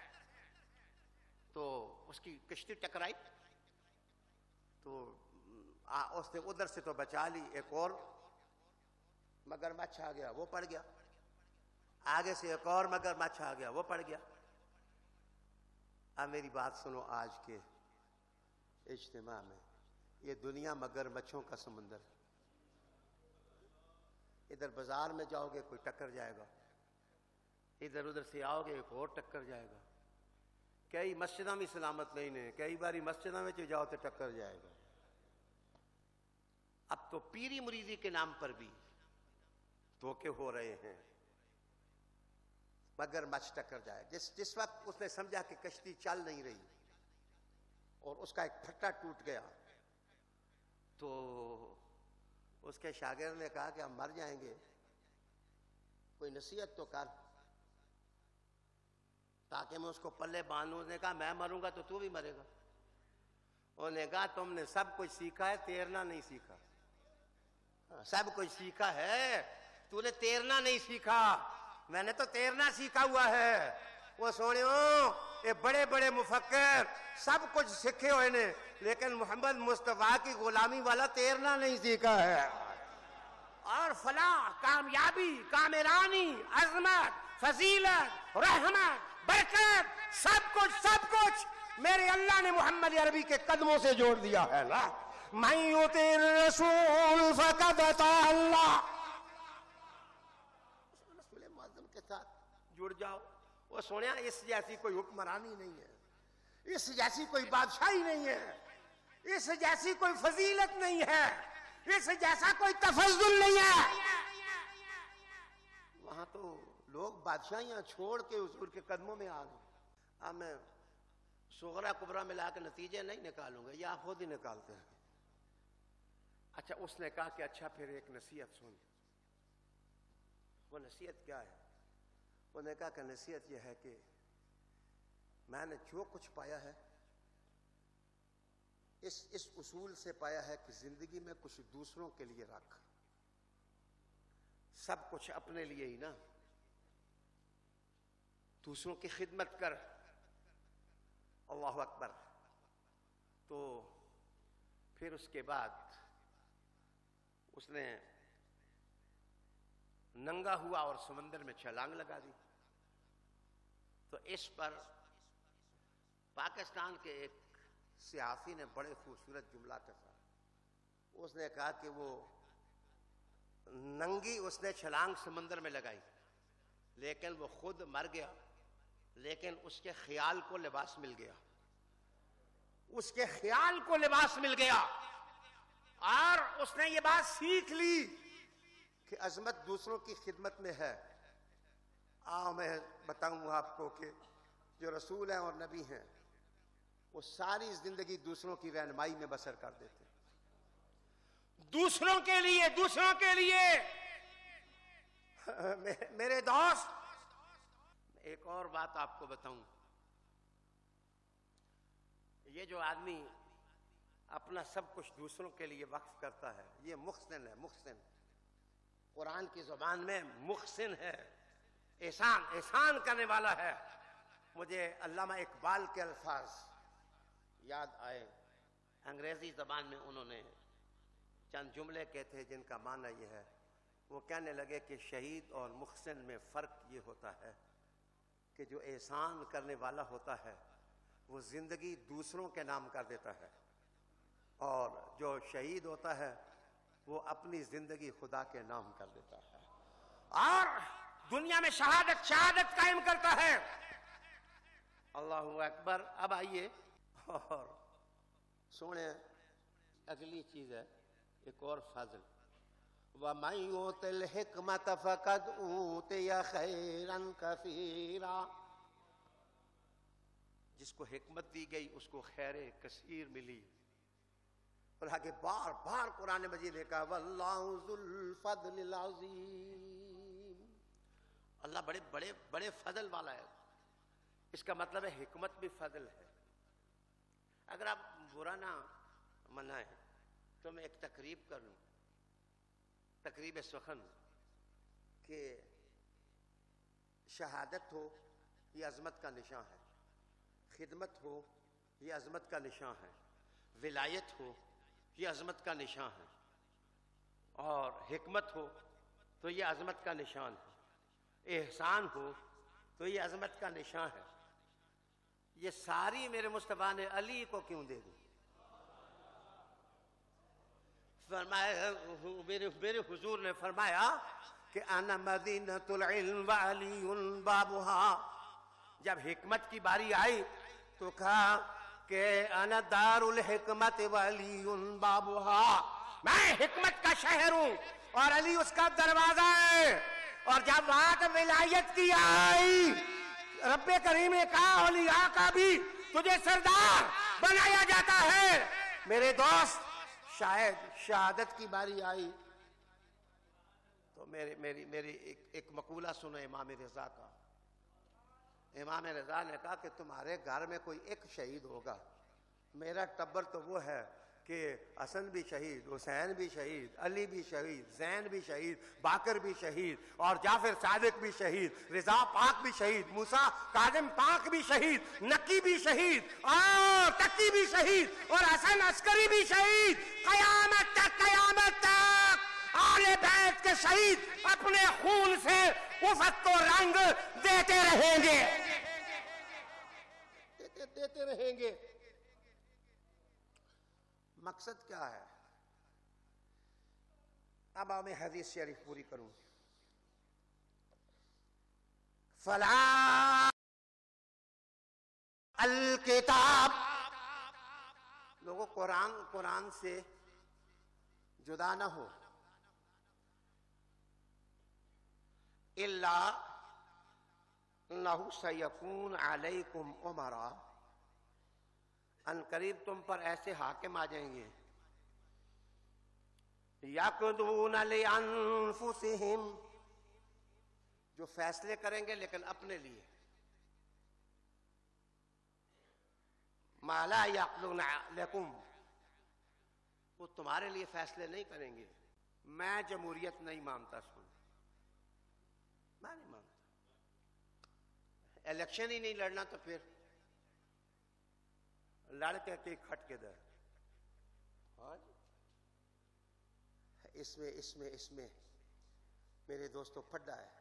تو اس کی کشتی ٹکرائی تو اس نے ادھر سے تو بچا لی، ایک اور مگر مچھ آ گیا وہ پڑ گیا، آگے سے ایک اور مگر مچھ آ گیا وہ پڑ گیا. اب میری بات سنو، آج کے اجتماع میں یہ دنیا مگر مچھوں کا سمندر ہے. ادھر بازار میں جاؤ گے کوئی ٹکر جائے گا، ادھر ادھر سے آؤ گے ایک اور ٹکر جائے گا. کئی مسجدوں میں سلامت نہیں نے، کئی باری مسجدوں میں جاؤ تو ٹکر جائے گا. اب تو پیری مریدی کے نام پر بھی دھوکے ہو رہے ہیں. مگر مچھ ٹکر جائے. جس وقت اس نے سمجھا کہ کشتی چل نہیں رہی اور اس کا ایک پھٹا ٹوٹ گیا تو اس کے شاگرد نے کہا کہ ہم مر جائیں گے، کوئی نصیحت تو کر تاکہ میں اس کو پلے باندھوں. اس نے کہا میں مروں گا تو بھی مرے گا. انہوں نے کہا تم نے سب کچھ سیکھا ہے، تیرنا نہیں سیکھا. سب کچھ سیکھا ہے، تو نے تیرنا نہیں سیکھا. میں نے تو تیرنا سیکھا ہوا ہے. وہ سونیوں یہ بڑے بڑے مفکر سب کچھ سیکھے ہوئے نے، لیکن محمد مصطفیٰ کی غلامی والا تیرنا نہیں سیکھا ہے. اور فلاح، کامیابی، کامرانی، عظمت، فضیلت، رحمت، برکت، سب کچھ میرے اللہ نے محمد عربی کے قدموں سے جوڑ دیا ہے نا. من یطع الرسول فقد اطاع اللہ. رسول معظم کے ساتھ جڑ جاؤ. وہ سنیا اس جیسی کوئی حکمرانی نہیں ہے، اس جیسی کوئی بادشاہی نہیں ہے، اس جیسی کوئی فضیلت نہیں ہے، اس جیسا کوئی تفضل نہیں ہے. وہاں تو لوگ بادشاہیاں چھوڑ کے حضور کے قدموں میں آ گئے. اب میں صغرا کبرا ملا کے نتیجے نہیں نکالوں گا، یہ آپ خود ہی نکالتے ہیں. اچھا اس نے کہا کہ اچھا پھر ایک نصیحت سن. وہ نصیحت کیا ہے؟ انہوں نے کہا کہ نصیحت یہ ہے کہ میں نے جو کچھ پایا ہے اس اصول سے پایا ہے کہ زندگی میں کچھ دوسروں کے لیے رکھ، سب کچھ اپنے لیے ہی نا، دوسروں کی خدمت کر. اللہ اکبر. تو پھر اس کے بعد اس نے ننگا ہوا اور سمندر میں چھلانگ لگا دی. تو اس پر پاکستان کے ایک صحافی نے بڑے خوبصورت جملہ کہا. اس نے کہا کہ وہ ننگی اس نے چھلانگ سمندر میں لگائی لیکن وہ خود مر گیا، لیکن اس کے خیال کو لباس مل گیا، اس کے خیال کو لباس مل گیا. اور اس نے یہ بات سیکھ لی کہ عظمت دوسروں کی خدمت میں ہے. میں بتاؤں آپ کو کہ جو رسول ہیں اور نبی ہیں وہ ساری زندگی دوسروں کی رہنمائی میں بسر کر دیتے ہیں. دوسروں کے لیے میرے دوست. ایک اور بات آپ کو بتاؤں. یہ جو آدمی اپنا سب کچھ دوسروں کے لیے وقف کرتا ہے یہ محسن ہے. محسن قرآن کی زبان میں محسن ہے. احسان کرنے والا ہے. مجھے علامہ اقبال کے الفاظ یاد آئے. انگریزی زبان میں انہوں نے چند جملے کہے تھے جن کا معنی یہ ہے. وہ کہنے لگے کہ شہید اور محسن میں فرق یہ ہوتا ہے کہ جو احسان کرنے والا ہوتا ہے وہ زندگی دوسروں کے نام کر دیتا ہے اور جو شہید ہوتا ہے وہ اپنی زندگی خدا کے نام کر دیتا ہے اور دنیا میں شہادت قائم کرتا ہے. اللہ اکبر. اب آئیے اور سونے اگلی چیز ہے ایک اور فضل. وَمَن يُؤْتِ الْحِكْمَةَ فَقَدْ أُوتِيَ خَيْرًا كَثِيرًا. جس کو حکمت دی گئی اس کو خیر کثیر ملی. اور آگے بار بار قرآن مجید نے کہا وَاللَّهُ ذُو الْفَضْلِ الْعَظِيمِ. اللہ بڑے فضل والا ہے. اس کا مطلب ہے حکمت بھی فضل ہے. اگر آپ برا نہ منائیں تو میں ایک تقریب کر لوں. تقریب سخن کہ شہادت ہو یہ عظمت کا نشان ہے. خدمت ہو یہ عظمت کا نشان ہے. ولایت ہو یہ عظمت کا نشان ہے. اور حکمت ہو تو یہ عظمت کا نشان ہے. احسان ہو تو یہ عظمت کا نشان ہے. یہ ساری میرے مصطفیٰ نے علی کو کیوں دے دی؟ فرمایا میرے حضور نے فرمایا کہ انا مدینۃ العلم وعلی بابها. جب حکمت کی باری آئی تو کہا کہ انا دار الحکمت وعلی بابها. میں حکمت کا شہر ہوں اور علی اس کا دروازہ ہے. اور جب بات ولایت کی آئی رب کریم نے کہا اولیاء کا بھی تجھے سردار بنایا جاتا ہے. میرے دوست شاید شہادت کی باری آئی تو میری ایک مقولہ سنو امام رضا کا. امام رضا نے کہا کہ تمہارے گھر میں کوئی ایک شہید ہوگا. میرا ٹبر تو وہ ہے کہ حسن بھی شہید, حسین بھی شہید, علی بھی شہید, زین بھی شہید, باقر بھی شہید, اور جعفر صادق بھی شہید, رضا پاک بھی شہید, موسیٰ کاظم پاک بھی شہید, نقی بھی شہید, اور تقی بھی شہید, اور حسن عسکری بھی شہید. قیامت تک آل بیت کے شہید اپنے خون سے افق کو رنگ دیتے رہیں گے. دیتے رہیں گے. مقصد کیا ہے؟ اب میں حدیث شریف پوری کروں. فلا الکتاب. لوگوں قرآن سے جدا نہ ہو. الا انہ سیکون علیکم امرا. ان قریب تم پر ایسے حاکم آ جائیں گے یقضون لانفسہم جو فیصلے کریں گے لیکن اپنے لیے. ما لا یقضون لکم وہ تمہارے لیے فیصلے نہیں کریں گے. میں جمہوریت نہیں مانتا. میں نہیں مانتا. الیکشن ہی نہیں لڑنا تو پھر لڑ کے کھٹ کے در. اس میں میرے دوستوں پھڈا ہے.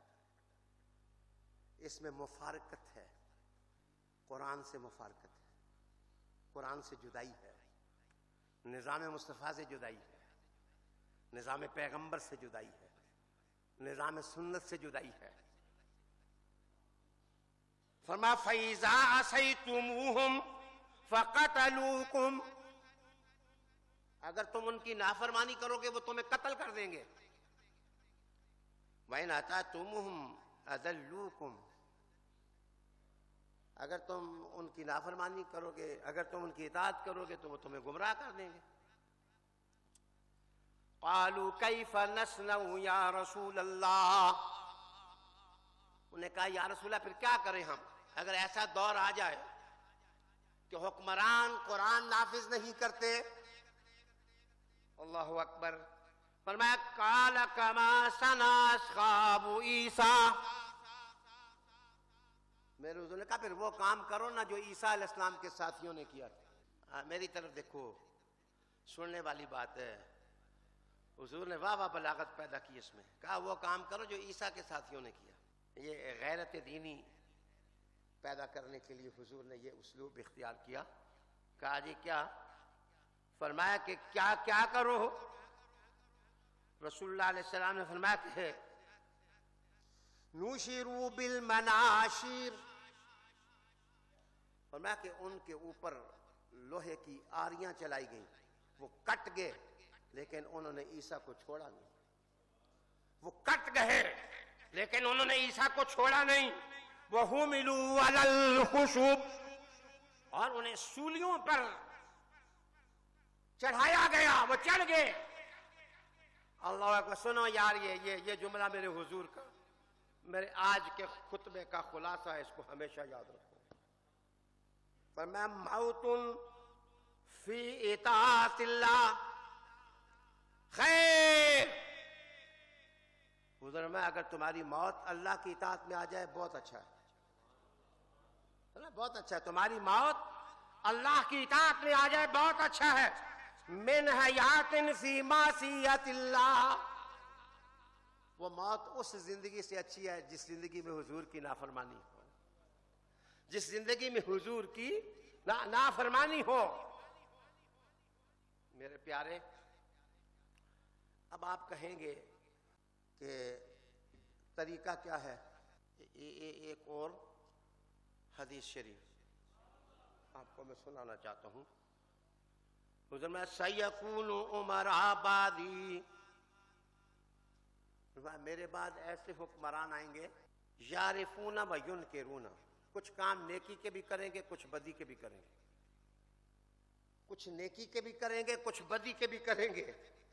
اس میں مفارقت ہے. قرآن سے مفارقت ہے. قرآن سے جدائی ہے. نظام مصطفیٰ سے جدائی ہے. نظام پیغمبر سے جدائی ہے. نظام سنت سے جدائی ہے. فرما فَإِذَا عَصَيْتُمُوهُمْ فَقَتَلُوكُمْ. اگر تم ان کی نافرمانی کرو گے وہ تمہیں قتل کر دیں گے. وَإِنْ أَطَعْتُمُوهُمْ أَضَلُّوكُمْ، اگر تم ان کی نافرمانی کرو گے، اگر تم ان کی اطاعت کرو گے تو وہ تمہیں گمراہ کر دیں گے. قالوا كيف نصنع یا رسول اللہ، انہوں نے کہا یا رسول اللہ پھر کیا کریں ہم اگر ایسا دور آ جائے کہ حکمران قرآن نافذ نہیں کرتے. اللہ اکبر. فرمایا قال كما صنع اصحاب عیسیٰ، میرے حضور نے کہا پھر وہ کام کرو نا جو عیسیٰ علیہ السلام کے ساتھیوں نے کیا تھا. میری طرف دیکھو، سننے والی بات ہے. حضور نے واہ واہ بلاغت پیدا کی اس میں. کہا وہ کام کرو جو عیسیٰ کے ساتھیوں نے کیا. یہ غیرت دینی پیدا کرنے کے لیے حضور نے یہ اسلوب اختیار کیا. کہا جی کیا؟ فرمایا کہ کیا کیا کرو. رسول اللہ علیہ السلام نے فرمایا کہ نوشروا بالمناشیر، فرمایا کہ ان کے اوپر لوہے کی آریاں چلائی گئیں، وہ کٹ گئے لیکن انہوں نے عیسیٰ کو چھوڑا نہیں. وہ کٹ گئے لیکن انہوں نے عیسیٰ کو چھوڑا نہیں. وَحُمِلُوا عَلَى الْخُشُوبِ، اور انہیں سولیوں پر چڑھایا گیا، وہ چڑھ گئے. اللہ اکبر. سنو یار یہ جملہ میرے حضور کا، میرے آج کے خطبے کا خلاصہ ہے، اس کو ہمیشہ یاد رکھو. فرمایا موت فی اطاعت اللہ خیر. حضور میں اگر تمہاری موت اللہ کی اطاعت میں آ جائے بہت اچھا ہے، بہت اچھا ہے. تمہاری موت اللہ کی اطاعت میں آ جائے بہت اچھا ہے. من حیات فی معصیت اللہ، وہ موت اس زندگی سے اچھی ہے جس زندگی میں حضور کی نافرمانی ہو، جس زندگی میں حضور کی نافرمانی ہو. میرے پیارے، اب آپ کہیں گے کہ طریقہ کیا ہے. ایک اور حدیث شریف آپ کو میں سنانا چاہتا ہوں. حضور میں سیکون امراء بعدی، میرے بعد ایسے حکمران آئیں گے یعرفون و ینکرون، کچھ کام نیکی کے بھی کریں گے کچھ بدی کے بھی کریں گے، کچھ نیکی کے بھی کریں گے کچھ بدی کے بھی کریں گے.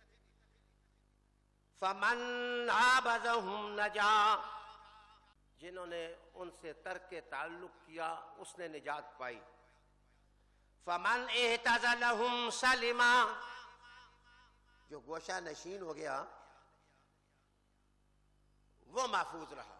فمن عابدہم نجا، جنہوں نے ان سے ترک تعلق کیا اس نے نجات پائی. فمن اعتزلہم سلما، جو گوشہ نشین ہو گیا وہ محفوظ رہا.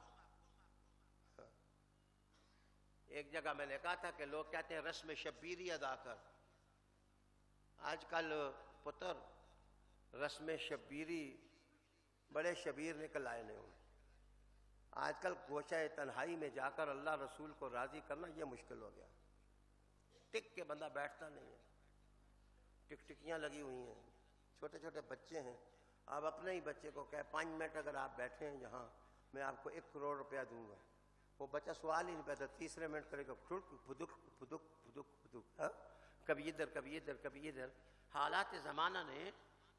ایک جگہ میں نے کہا تھا کہ لوگ کہتے ہیں رسم شبیری ادا کر. آج کل پتر رسم شبیری بڑے شبیر نکل آئے نہیں ہوں. آج کل گوشہ تنہائی میں جا کر اللہ رسول کو راضی کرنا یہ مشکل ہو گیا. ٹک کے بندہ بیٹھتا نہیں ہے، ٹک ٹکیاں لگی ہوئی ہیں، چھوٹے چھوٹے بچے ہیں. آپ اپنے ہی بچے کو کہے 5 منٹ اگر آپ بیٹھے ہیں یہاں میں آپ کو 1 کروڑ روپیہ دوں گا، وہ بچہ سوال ہی نہیں پیدا، تیسرے منٹ کرے گا پھدک پھدک پھدک پھدک، کبھی ادھر کبھی ادھر کبھی ادھر. حالات زمانہ نے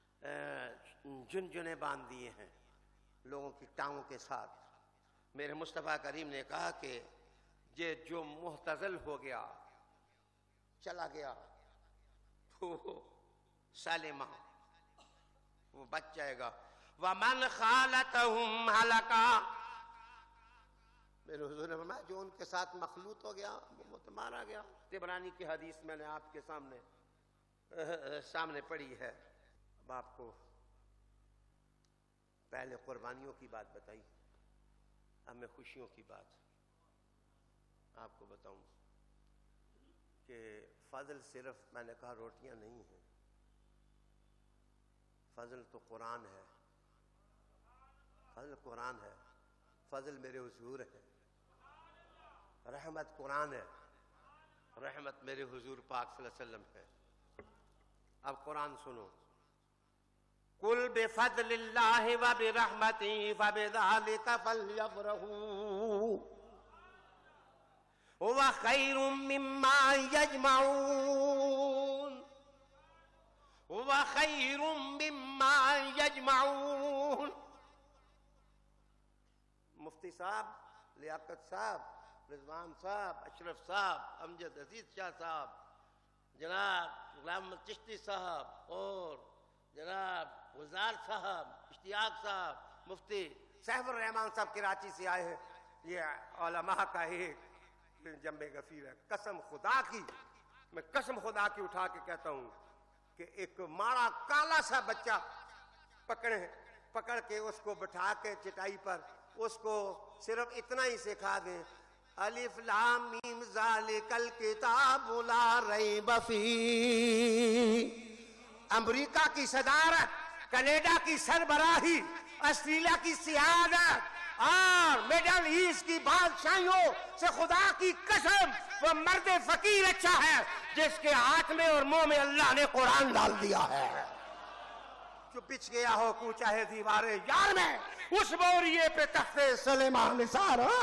جنجنے باندھ دیے ہیں لوگوں کی ٹانگوں کے ساتھ. میرے مصطفیٰ کریم نے کہا کہ یہ جو محتزل ہو گیا چلا گیا تو سالمہ وہ بچ جائے گا. وَمَنْ خَالَتَهُمْ هَلَكَ، میرے حضور نے فرمایا جو ان کے ساتھ مخلوط ہو گیا وہ مارا گیا. طبرانی کی حدیث میں نے آپ کے سامنے پڑھی ہے. اب آپ کو پہلے قربانیوں کی بات بتائی، اب میں خوشیوں کی بات آپ کو بتاؤں کہ فضل صرف میں نے کہا روٹیاں نہیں ہیں، فضل تو قرآن ہے، فضل قرآن ہے، فضل میرے حضور ہے، رحمت قرآن ہے، رحمت میرے حضور پاک صلی اللہ علیہ وسلم ہے. اب قرآن سنو. قل بفضل اللہ وبرحمتہ فبذلک فلیفرحوا هو خیر مما یجمعون وخير مما يجمعون. مفتی صاحب، لیاقت صاحب، رضوان صاحب، اشرف صاحب، امجد عزیز شاہ صاحب، جناب غلام محمد چشتی صاحب اور جناب گلزار صاحب، اشتیاق صاحب، مفتی سیف الرحمان صاحب کراچی سے آئے ہیں. یہ علماء کا ایک جنب غفیر ہے. قسم خدا کی، میں قسم خدا کی اٹھا کے کہتا ہوں کہ ایک ماڑا کالا سا بچہ پکڑ کے اس کو بٹھا کے چٹائی پر اس کو صرف اتنا ہی سکھا دیں، الف لام میم ذالک الکتاب لا ریب فیہ. امریکہ کی صدارت، کینیڈا کی سربراہی، آسٹریلیا کی سیادت اور مڈل ایسٹ کی بادشاہیوں سے خدا کی قسم وہ مرد فقیر اچھا ہے جس کے ہاتھ میں اور منہ میں اللہ نے قرآن ڈال دیا ہے. جو بچ گیا ہو کو چاہے دیوارے یار میں اس بوریے پہ تخت سلیمان نثار ہو.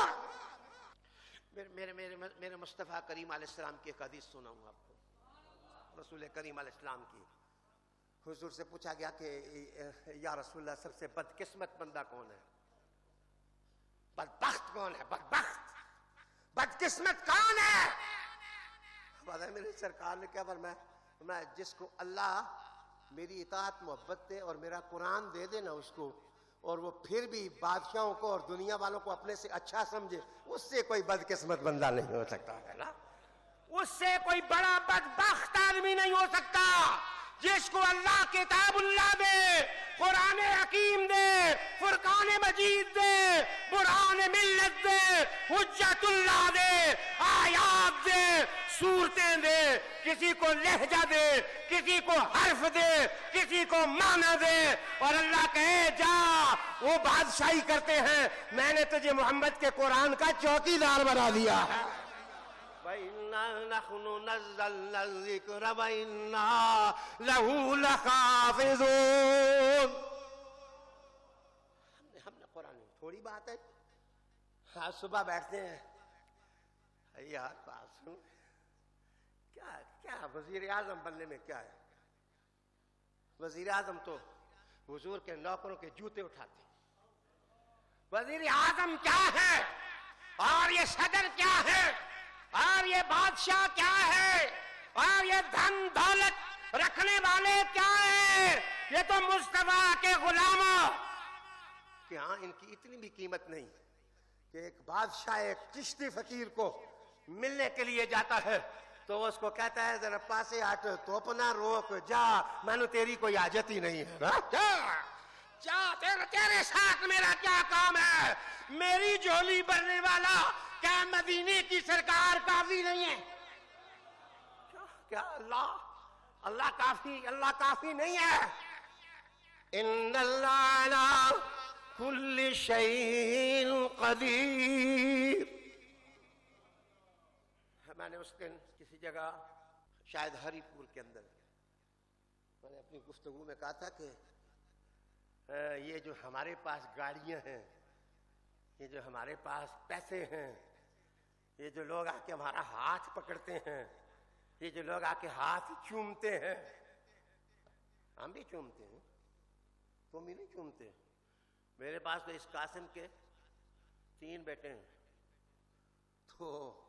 میرے مصطفیٰ کریم علیہ السلام کی ایک حدیث سناؤں آپ کو. رسول کریم علیہ السلام کی حضور سے پوچھا گیا کہ یا رسول اللہ سب سے بدقسمت بندہ کون ہے؟ بدبخت کون ہے؟ بدقسمت کون ہے؟ میرے سرکار نے کیا فرمایا؟ جس کو اللہ میری اطاعت محبت دے اور میرا قرآن دے دے نا اس کو، اور وہ پھر بھی بادشاہوں کو اور دنیا والوں کو اپنے سے اچھا سمجھے، اس سے کوئی بدقسمت بندہ نہیں ہو سکتا ہے نا. اس سے کوئی بڑا بدبخت آدمی نہیں ہو سکتا جس کو اللہ کتاب اللہ دے، قرآن حکیم دے، فرقان مجید دے، برہان ملت دے، حجت اللہ دے، آیات دے، صورتیں دے، کسی کو لہجہ دے، کسی کو حرف دے، کسی کو معنی دے، اور اللہ کہے جا وہ بادشاہی کرتے ہیں، میں نے تجھے محمد کے قرآن کا چوکیدار بنا دیا ہے. وَإِنَّا نَحْنُ نَزَّلْنَا الذِّكْرَ وَإِنَّا لَهُ لَحَافِظُونَ. ہم نے قرآن تھوڑی بات ہے. ہاں صبح بیٹھتے ہیں یار بات سن، کیا وزیر اعظم بننے میں کیا ہے؟ وزیر اعظم تو حضور کے نوکروں کے جوتے اٹھاتے. وزیر اعظم کیا ہے اور یہ صدر کیا ہے اور یہ بادشاہ کیا ہے اور یہ دھن دولت رکھنے والے کیا ہیں؟ یہ تو مصطفیٰ کے غلاموں کہ ہاں ان کی اتنی بھی قیمت نہیں کہ ایک بادشاہ ایک چشتی فقیر کو ملنے کے لیے جاتا ہے تو اس کو کہتا ہے ذرا پاسے ہٹ، تو اپنا روک جا، میں نے تیری کوئی حاجت ہی نہیں ہے. جا تیرے ساتھ میرا کیا کام ہے؟ میری جھولی بھرنے والا کیا مدینے کی سرکار کافی نہیں ہے؟ کیا اللہ کافی نہیں ہے؟ ان اللہ علی کل شیء قدیر. میں نے اس دن کسی جگہ شاید ہری پور کے اندر میں نے اپنی گفتگو میں کہا تھا کہ یہ جو ہمارے پاس گاڑیاں ہیں، یہ جو ہمارے پاس پیسے ہیں، یہ جو لوگ آ کے ہمارا ہاتھ پکڑتے ہیں، یہ جو لوگ آ کے ہاتھ چومتے ہیں، ہم بھی چومتے ہیں، تم بھی نہیں چومتے. میرے پاس تو اس قاسم کے 3 بیٹے ہیں، تو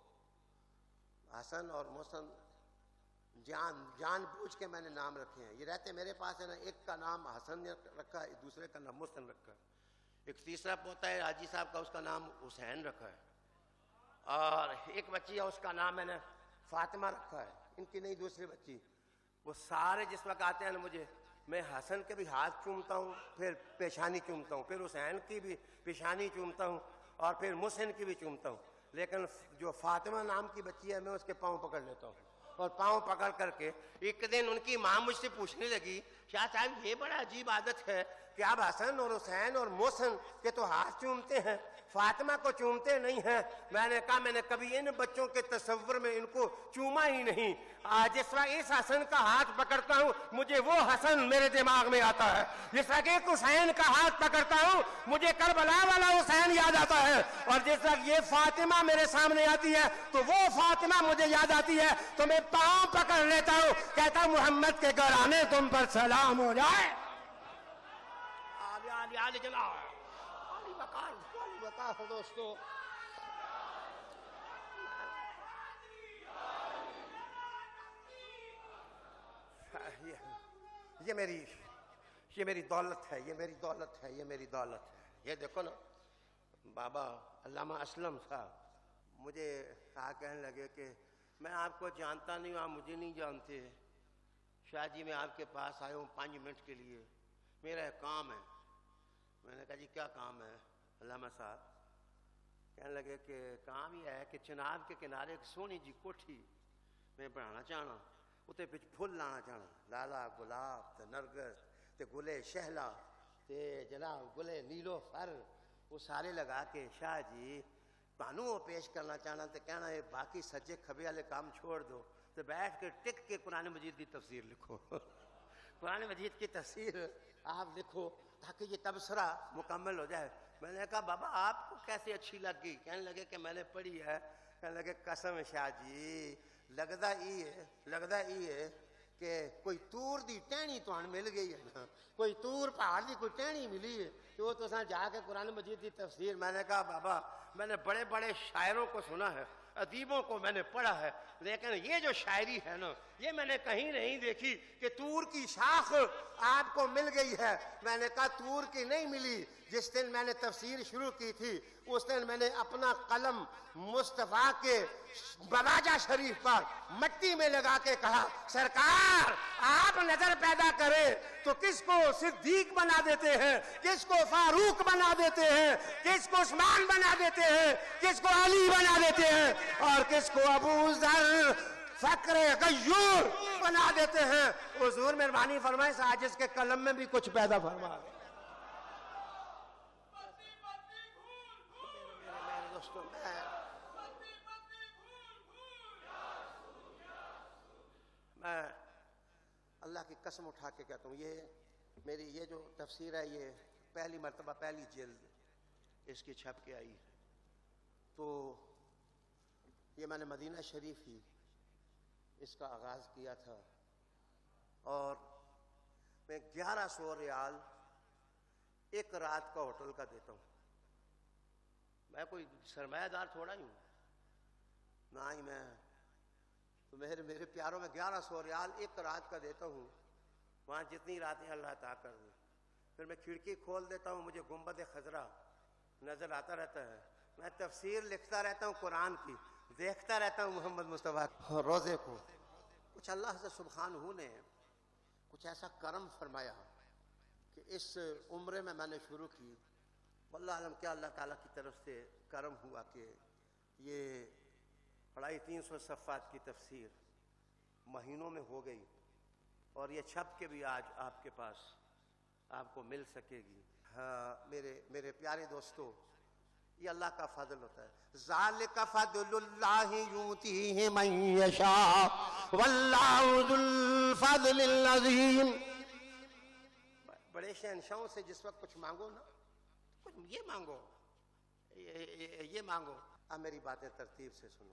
حسن اور محسن جان بوجھ کے میں نے نام رکھے ہیں. یہ رہتے میرے پاس ہے نا، ایک کا نام حسن رکھا ہے، دوسرے کا نام محسن رکھا ہے، ایک تیسرا پوتا ہے حاجی صاحب کا، اس کا نام حسین رکھا ہے، اور ایک بچی ہے اس کا نام میں نے فاطمہ رکھا ہے. ان کی نہیں دوسری بچی. وہ سارے جس وقت آتے ہیں نا مجھے، میں حسن کے بھی ہاتھ چومتا ہوں، پھر پیشانی چومتا ہوں، پھر حسین کی بھی پیشانی چومتا ہوں، اور پھر محسن کی بھی چومتا ہوں. لیکن جو فاطمہ نام کی بچی ہے میں اس کے پاؤں پکڑ لیتا ہوں، اور پاؤں پکڑ کر کے ایک دن ان کی ماں مجھ سے پوچھنے لگی شاہ صاحب یہ بڑا عجیب عادت ہے کہ آپ حسن اور حسین اور محسن کے تو ہاتھ چومتے ہیں، فاطمہ کو چومتے نہیں ہیں۔ میں نے کہا میں نے کبھی ان بچوں کے تصور میں ان کو چوما ہی نہیں۔ آج جس طرح اس حسن کا ہاتھ پکڑتا ہوں مجھے وہ حسن میرے دماغ میں آتا ہے، جس طرح کہ ایک حسین کا ہاتھ پکڑتا ہوں مجھے کربلا والا حسین یاد آتا ہے، اور جس طرح یہ فاطمہ میرے سامنے آتی ہے تو وہ فاطمہ مجھے یاد آتی ہے، تو میں پاؤں پکڑ لیتا ہوں، کہتا ہوں محمد کے گھرانے تم پر سلام ہو جائے۔ آلی جناب، آلی بقار دوستو۔ یہ میری دولت ہے، یہ میری دولت ہے، یہ میری دولت ہے۔ یہ دیکھو نا، بابا علامہ اسلم صاحب مجھے کہا کہنے لگے کہ میں آپ کو جانتا نہیں ہوں، آپ مجھے نہیں جانتے، شاہ جی میں آپ کے پاس آیا ہوں 5 منٹ کے لیے، میرا ایک کام ہے۔ میں نے کہا جی کیا کام ہے علامہ صاحب؟ کہنے لگے کہ کام یہ ہے کہ چناب کے کنارے ایک سونی جی کوٹھی میں بنانا چاہنا، اتنے پچ پھول لانا چاہنا، لالا گلاب تے نرگس تے گلے شہلا تے جناب گلے نیلو فر، وہ سارے لگا کے شاہ جی تانوں وہ پیش کرنا چاہنا، تے کہنا ہے باقی سجے کھبے والے کام چھوڑ دو، تے بیٹھ کے ٹک کے قرآن مجید کی تفسیر لکھو۔ قرآن مجید کی تفسیر آپ لکھو تاکہ یہ تبصرہ مکمل ہو جائے۔ میں نے کہا بابا آپ کو کیسے اچھی لگ گئی؟ کہنے لگے کہ میں نے پڑھی ہے۔ کہنے لگے قسم شاہ جی لگدا ای ہے کہ کوئی تور دی ٹہنی تو مل گئی ہے نا، کوئی تور پہاڑ دی کوئی ٹہنی ملی ہے تو وہ تو جا کے قرآن مجید کی تفسیر۔ میں نے کہا بابا میں نے بڑے بڑے شاعروں کو سنا ہے، ادیبوں کو میں نے پڑھا ہے، لیکن یہ جو شاعری ہے نا یہ میں نے کہیں نہیں دیکھی کہ تور کی شاخ آپ کو مل گئی ہے۔ میں نے کہا تور کی نہیں ملی، جس دن میں نے تفسیر شروع کی تھی اس دن میں نے اپنا قلم مصطفیٰ کے بواجہ شریف پر مٹی میں لگا کے کہا سرکار آپ نظر پیدا کریں تو کس کو صدیق بنا دیتے ہیں، کس کو فاروق بنا دیتے ہیں، کس کو عثمان بنا دیتے ہیں، کس کو علی بنا دیتے ہیں، اور کس کو ابو ذر فقر غیور بنا دیتے ہیں۔ حضور مہربانی فرمائے ساجد کے قلم میں بھی کچھ پیدا فرما دے۔ میں اللہ کی قسم اٹھا کے کہتا ہوں میری یہ جو تفسیر ہے یہ پہلی مرتبہ پہلی جلد اس کی چھپ کے آئی ہے، تو یہ میں نے مدینہ شریف ہی اس کا آغاز کیا تھا، اور میں 1100 ریال ایک رات کا ہوٹل کا دیتا ہوں۔ میں کوئی سرمایہ دار تھوڑا ہی ہوں، نہ ہی میں تو میرے پیاروں میں 1100 ریال ایک رات کا دیتا ہوں، وہاں جتنی راتیں اللہ عطا کر دیں۔ پھر میں کھڑکی کھول دیتا ہوں، مجھے گنبد خضرا نظر آتا رہتا ہے، میں تفسیر لکھتا رہتا ہوں قرآن کی، دیکھتا رہتا ہوں محمد مصطفیٰ روزے کو۔ کچھ اللہ سے سبحانہ نے کچھ ایسا کرم فرمایا کہ اس عمرے میں نے شروع کی، واللہ عالم کیا اللہ تعالیٰ کی طرف سے کرم ہوا کہ یہ 350 صفحات کی تفسیر مہینوں میں ہو گئی، اور یہ چھپ کے بھی آج آپ کے پاس آپ کو مل سکے گی۔ ہاں میرے پیارے دوستو، یہ اللہ کا فضل ہوتا ہے۔ ذالک فضل اللہ یؤتیہ من یشاء واللہ ذو الفضل العظیم۔ بڑے شہنشاہوں سے جس وقت کچھ مانگو نا، کچھ یہ مانگو، یہ مانگو۔ اب میری باتیں ترتیب سے سنو۔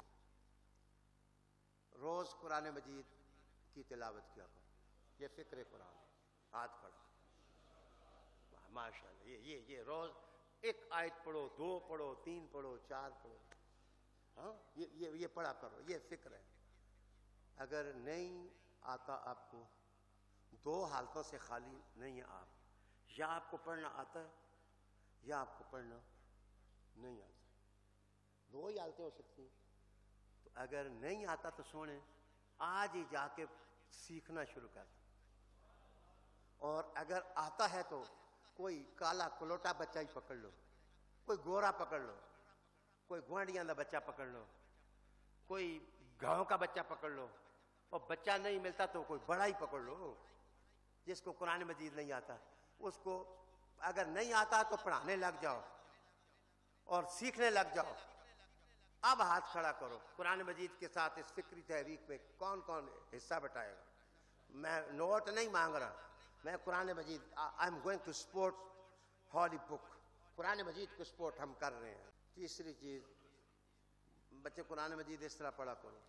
روز قرآن مجید کی تلاوت کیا کرو، یہ فکر قرآن، ہاتھ کھڑا، ماشاء اللہ، یہ روز ایک آیت پڑھو، 2 پڑھو، 3 پڑھو، 4 پڑھو، ہاں یہ پڑھا کرو، یہ فکر ہے۔ اگر نہیں آتا آپ کو، 2 حالتوں سے خالی نہیں ہے آپ، یا آپ کو پڑھنا آتا ہے یا آپ کو پڑھنا نہیں آتا، 2 ہی حالتیں ہو سکتی ہیں۔ تو اگر نہیں آتا تو سونے آج ہی جا کے سیکھنا شروع کر دیں، اور اگر آتا ہے تو کوئی کالا کلوٹا بچہ ہی پکڑ لو، کوئی گورا پکڑ لو، کوئی گوانڈیاں دا بچہ پکڑ لو، کوئی گاؤں کا بچہ پکڑ لو، اور بچہ نہیں ملتا تو کوئی بڑا ہی پکڑ لو، جس کو قرآن مجید نہیں آتا اس کو اگر نہیں آتا تو پڑھانے لگ جاؤ اور سیکھنے لگ جاؤ. اب ہاتھ کھڑا کرو. قرآن مجید کے ساتھ اس فکری تحریک میں کون کون حصہ بٹائے گا؟ میں نوٹ نہیں مانگ رہا, میں قرآن مجید I am going to support holy book. قرآن مجید کو سپورٹ ہم کر رہے ہیں. تیسری چیز, بچے قرآن مجید اس طرح پڑھا کرو.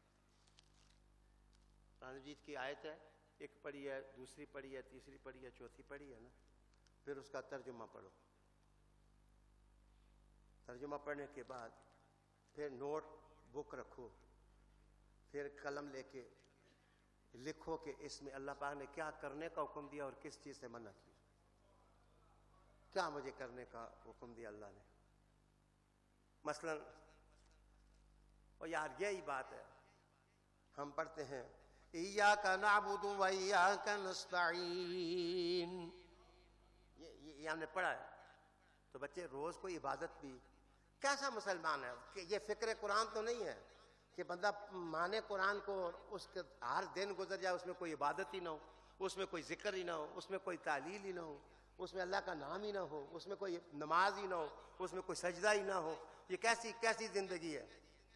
قرآن مجید کی آیت ہے, ایک پڑھی ہے, دوسری پڑھی ہے, تیسری پڑھی ہے, چوتھی پڑھی ہے نا, پھر اس کا ترجمہ پڑھو. ترجمہ پڑھنے کے بعد پھر نوٹ بک رکھو, پھر قلم لے کے لکھو کہ اس میں اللہ پاک نے کیا کرنے کا حکم دیا اور کس چیز سے منع کیا. کیا مجھے کرنے کا حکم دیا اللہ نے؟ مثلا اور یار یہی بات ہے, ہم پڑھتے ہیں ایاک نعبد و ایاک نستعین, یہ ہم نے پڑھا ہے. تو بچے روز کوئی عبادت بھی, کیسا مسلمان ہے کہ یہ فکر قرآن تو نہیں ہے کہ بندہ مانے قرآن کو, اس کے ہر دن گزر جائے اس میں کوئی عبادت ہی نہ ہو, اس میں کوئی ذکر ہی نہ ہو, اس میں کوئی تعلیل ہی نہ ہو, اس میں اللہ کا نام ہی نہ ہو, اس میں کوئی نماز ہی نہ ہو, اس میں کوئی سجدہ ہی نہ ہو. یہ کیسی زندگی ہے؟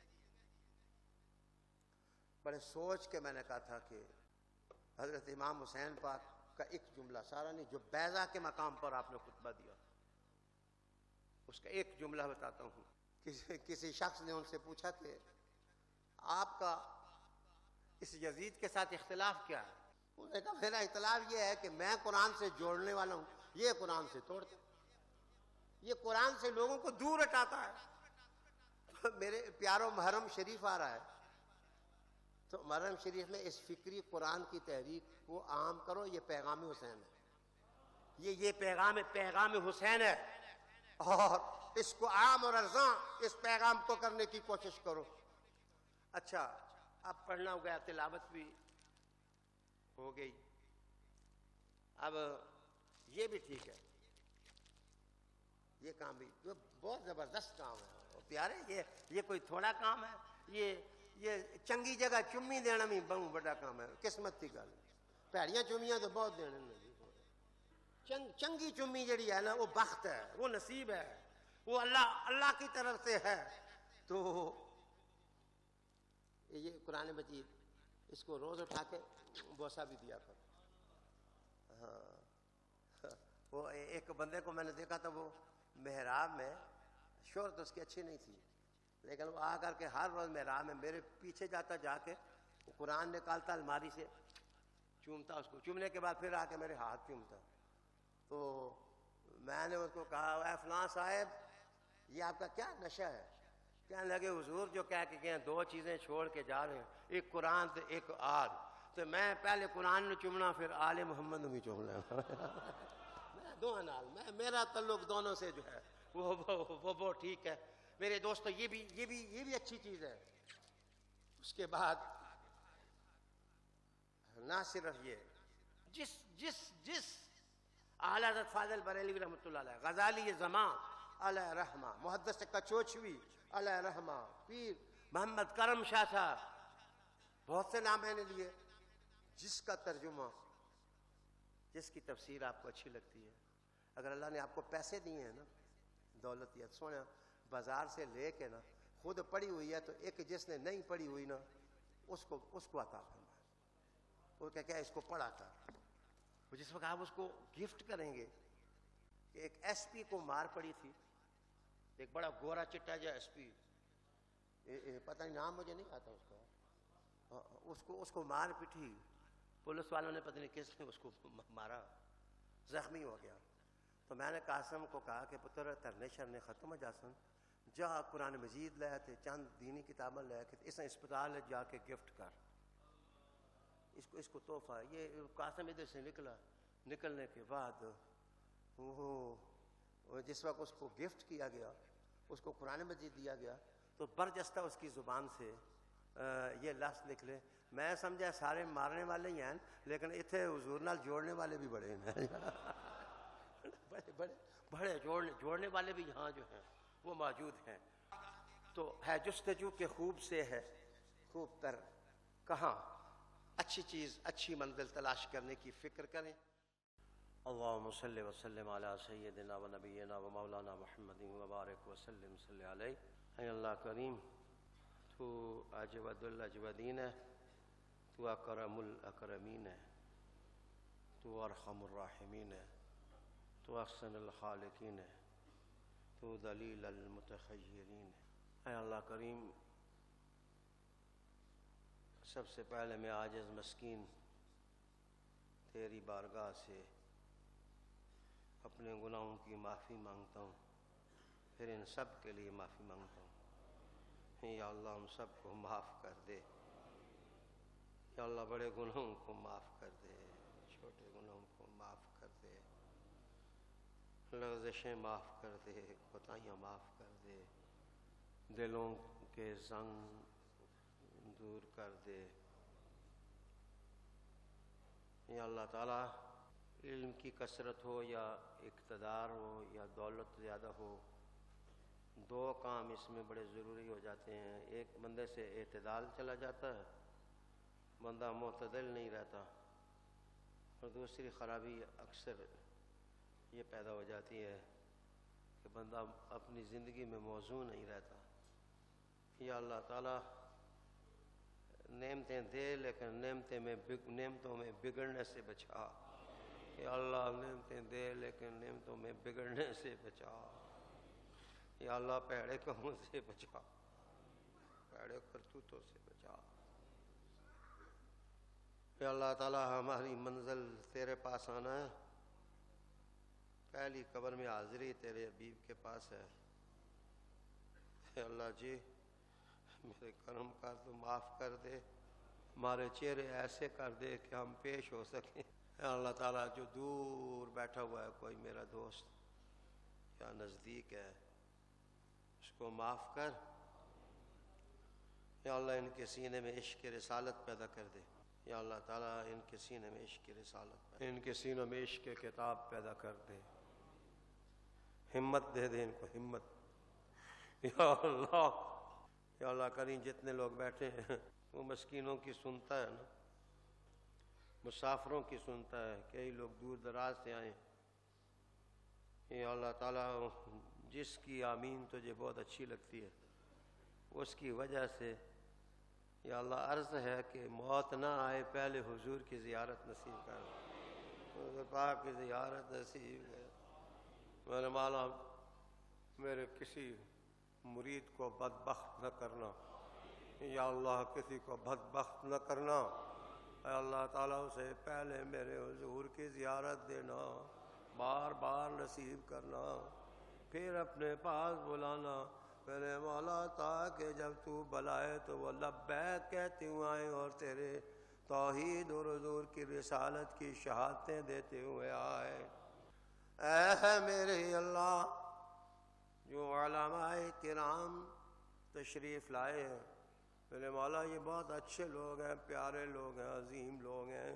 بڑے سوچ کے میں نے کہا تھا کہ حضرت امام حسین پاک کا ایک جملہ, سارا نہیں, جو بیضا کے مقام پر آپ نے خطبہ دیا, اس کا ایک جملہ بتاتا ہوں. کسی شخص نے ان سے پوچھا کہ آپ کا اس یزید کے ساتھ اختلاف کیا ہے؟ انہوں نے کہا میرا اختلاف یہ ہے کہ میں قرآن سے جوڑنے والا ہوں, یہ قرآن سے توڑتا, یہ قرآن سے لوگوں کو دور ہٹاتا ہے. تو میرے پیاروں محرم شریف آ رہا ہے, تو محرم شریف میں اس فکری قرآن کی تحریک کو عام کرو. یہ پیغام حسین ہے, یہ پیغام حسین ہے, اور اس کو عام اور ارزاں اس پیغام کو کرنے کی کوشش کرو. اچھا, اب پڑھنا ہو گیا, تلاوت بھی ہو گئی. اب یہ بھی ٹھیک ہے, یہ کام بھی جو بہت زبردست کام ہے پیارے, یہ کوئی تھوڑا کام ہے؟ یہ چنگی جگہ چمی دینا بھی بہت بڑا کام ہے. قسمت کی گل, پیڑیاں چمیاں تو بہت دینے لگی. چنگی چمی جڑی ہے نا, وہ بخت ہے, وہ نصیب ہے, وہ اللہ کی طرف سے ہے. تو یہ قرآن مجید, اس کو روز اٹھا کے بوسہ بھی دیا کرو. ہاں, وہ ایک بندے کو میں نے دیکھا تھا, وہ محراب میں, شہرت اس کی اچھی نہیں تھی, لیکن وہ آ کر کے ہر روز محراب میں میرے پیچھے جاتا, جا کے وہ قرآن نکالتا الماری سے, چومتا, اس کو چومنے کے بعد پھر آ کے میرے ہاتھ چومتا. تو میں نے اس کو کہا اے فلاں صاحب, یہ آپ کا کیا نشہ ہے؟ کہنے لگے حضور جو کہہ کے گئے دو چیزیں چھوڑ کے جا رہے ہیں, ایک قرآن تو ایک آل. تو میں پہلے قرآن نے چومنا, پھر آل محمد نے بھی چومنا. میں دونوں نال, میرا تعلق دونوں سے جو ہے وہ ٹھیک ہے. میرے دوستو, یہ بھی اچھی چیز ہے. اس کے بعد نہ صرف یہ, جس اعلیٰ حضرت فاضل بریلوی رحمۃ اللہ علیہ, غزالی زماں علیہ رحمہ, محدث کچوچوی علیہ رحمہ, پیر محمد کرم شاہ صاحب, بہت سے نام میں نے لیے, جس کا ترجمہ, جس کی تفسیر آپ کو اچھی لگتی ہے, اگر اللہ نے آپ کو پیسے دیے ہیں نا, دولت یا سونا, بازار سے لے کے نا, خود پڑھی ہوئی ہے, تو ایک جس نے نہیں پڑھی ہوئی نا, اس کو عطا فرمائے. وہ کیا اس کو پڑھا تھا, جس وقت آپ اس کو گفٹ کریں گے. کہ ایک ایس پی کو مار پڑی تھی, ایک بڑا گورا چٹا جا ایس پی, پتہ نہیں نام مجھے نہیں آتا اس کا, اس کو مار پٹی, پولیس والوں نے پتہ نہیں کس نے اس کو مارا, زخمی ہو گیا. تو میں نے قاسم کو کہا کہ پتر ترنے شرنے ختم ہو جاسن, جا قرآن مجید لے تھے, چند دینی کتابیں لے کے اس اسپتال جا کے گفٹ کر, اس کو تحفہ. یہ قاسم ادھر سے نکلنے کے بعد وہ جس وقت اس کو گفٹ کیا گیا, اس کو قرآن مجید دیا گیا, تو برجستہ اس کی زبان سے یہ لفظ نکلے, میں سمجھا سارے مارنے والے ہی ہیں, لیکن اتنے حضور نال جوڑنے والے بھی بڑے ہیں. بڑے جوڑنے والے بھی یہاں جو ہیں وہ موجود ہیں. تو ہے جستجو کے خوب سے ہے خوب تر کہاں, اچھی چیز، اچھی منزل تلاش کرنے کی فکر کریں۔ اللہم صلی وسلم علی سیدنا و نبینا و مولانا محمد وبارک وسلم صلی علیہ۔ اے اللہ کریم، تو اجود الاجودین ہے، تو اکرم الاکرمین ہے، تو ارحم الراحمین ہے، تو احسن الخالقین ہے، تو ذلیل المتخیرین ہے۔ اے اللہ کریم، سب سے پہلے میں عاجز مسکین تیری بارگاہ سے اپنے گناہوں کی معافی مانگتا ہوں، پھر ان سب کے لیے معافی مانگتا ہوں۔ یا اللہ ہم سب کو معاف کر دے، یا اللہ بڑے گناہوں کو معاف کر دے، چھوٹے گناہوں کو معاف کر دے، لغزشیں معاف کر دے، کوتاہیاں معاف کر دے، دلوں کے زنگ دور کر دے۔ یا اللہ تعالیٰ، علم کی کثرت ہو یا اقتدار ہو یا دولت زیادہ ہو، دو کام اس میں بڑے ضروری ہو جاتے ہیں۔ ایک بندے سے اعتدال چلا جاتا ہے، بندہ معتدل نہیں رہتا، اور دوسری خرابی اکثر یہ پیدا ہو جاتی ہے کہ بندہ اپنی زندگی میں موزوں نہیں رہتا۔ یا اللہ تعالیٰ، نعمتیں دے لیکن نعمتوں میں بگڑنے سے بچا۔ یا اللہ نعمتیں دے لیکن نعمتوں میں بگڑنے سے بچا۔ یا اللہ پیڑے کاموں سے بچا، پیڑے کرتوتوں سے بچا۔ یا اللہ تعالیٰ، ہماری منزل تیرے پاس آنا ہے، پہلی قبر میں حاضری تیرے حبیب کے پاس ہے۔ اے اللہ جی، میرے کرم کر، تو معاف کر دے، ہمارے چہرے ایسے کر دے کہ ہم پیش ہو سکیں۔ اے اللہ تعالیٰ، جو دور بیٹھا ہوا ہے کوئی میرا دوست یا نزدیک ہے، اس کو معاف کر۔ یا اللہ ان کے سینے میں عشق رسالت پیدا کر دے۔ یا اللہ تعالیٰ ان کے سینے میں عشق رسالت، ان کے سینوں میں عشق کتاب پیدا کر دے، ہمت دے دے ان کو، ہمت۔ یا اللہ کریم، جتنے لوگ بیٹھے ہیں وہ مسکینوں کی سنتا ہے نا، مسافروں کی سنتا ہے، کئی لوگ دور دراز سے آئے۔ یا اللہ تعالیٰ، جس کی آمین تجھے بہت اچھی لگتی ہے اس کی وجہ سے یا اللہ عرض ہے کہ موت نہ آئے پہلے حضور کی زیارت نصیب کر، حضور پاک کی زیارت نصیب کر۔ میرے مولا، میرے کسی مرید کو بدبخت نہ کرنا، یا اللہ کسی کو بدبخت نہ کرنا۔ اے اللہ تعالیٰ، اسے پہلے میرے حضور کی زیارت دینا، بار بار نصیب کرنا، پھر اپنے پاس بلانا میرے مولا، تاکہ جب تو بلائے تو وہ لبیک کہتے ہوئے آئیں اور تیرے توحید اور حضور کی رسالت کی شہادتیں دیتے ہوئے آئے۔ اے میرے اللہ، جو علماء کرام تشریف لائے ہیں میرے مولا، یہ بہت اچھے لوگ ہیں، پیارے لوگ ہیں، عظیم لوگ ہیں۔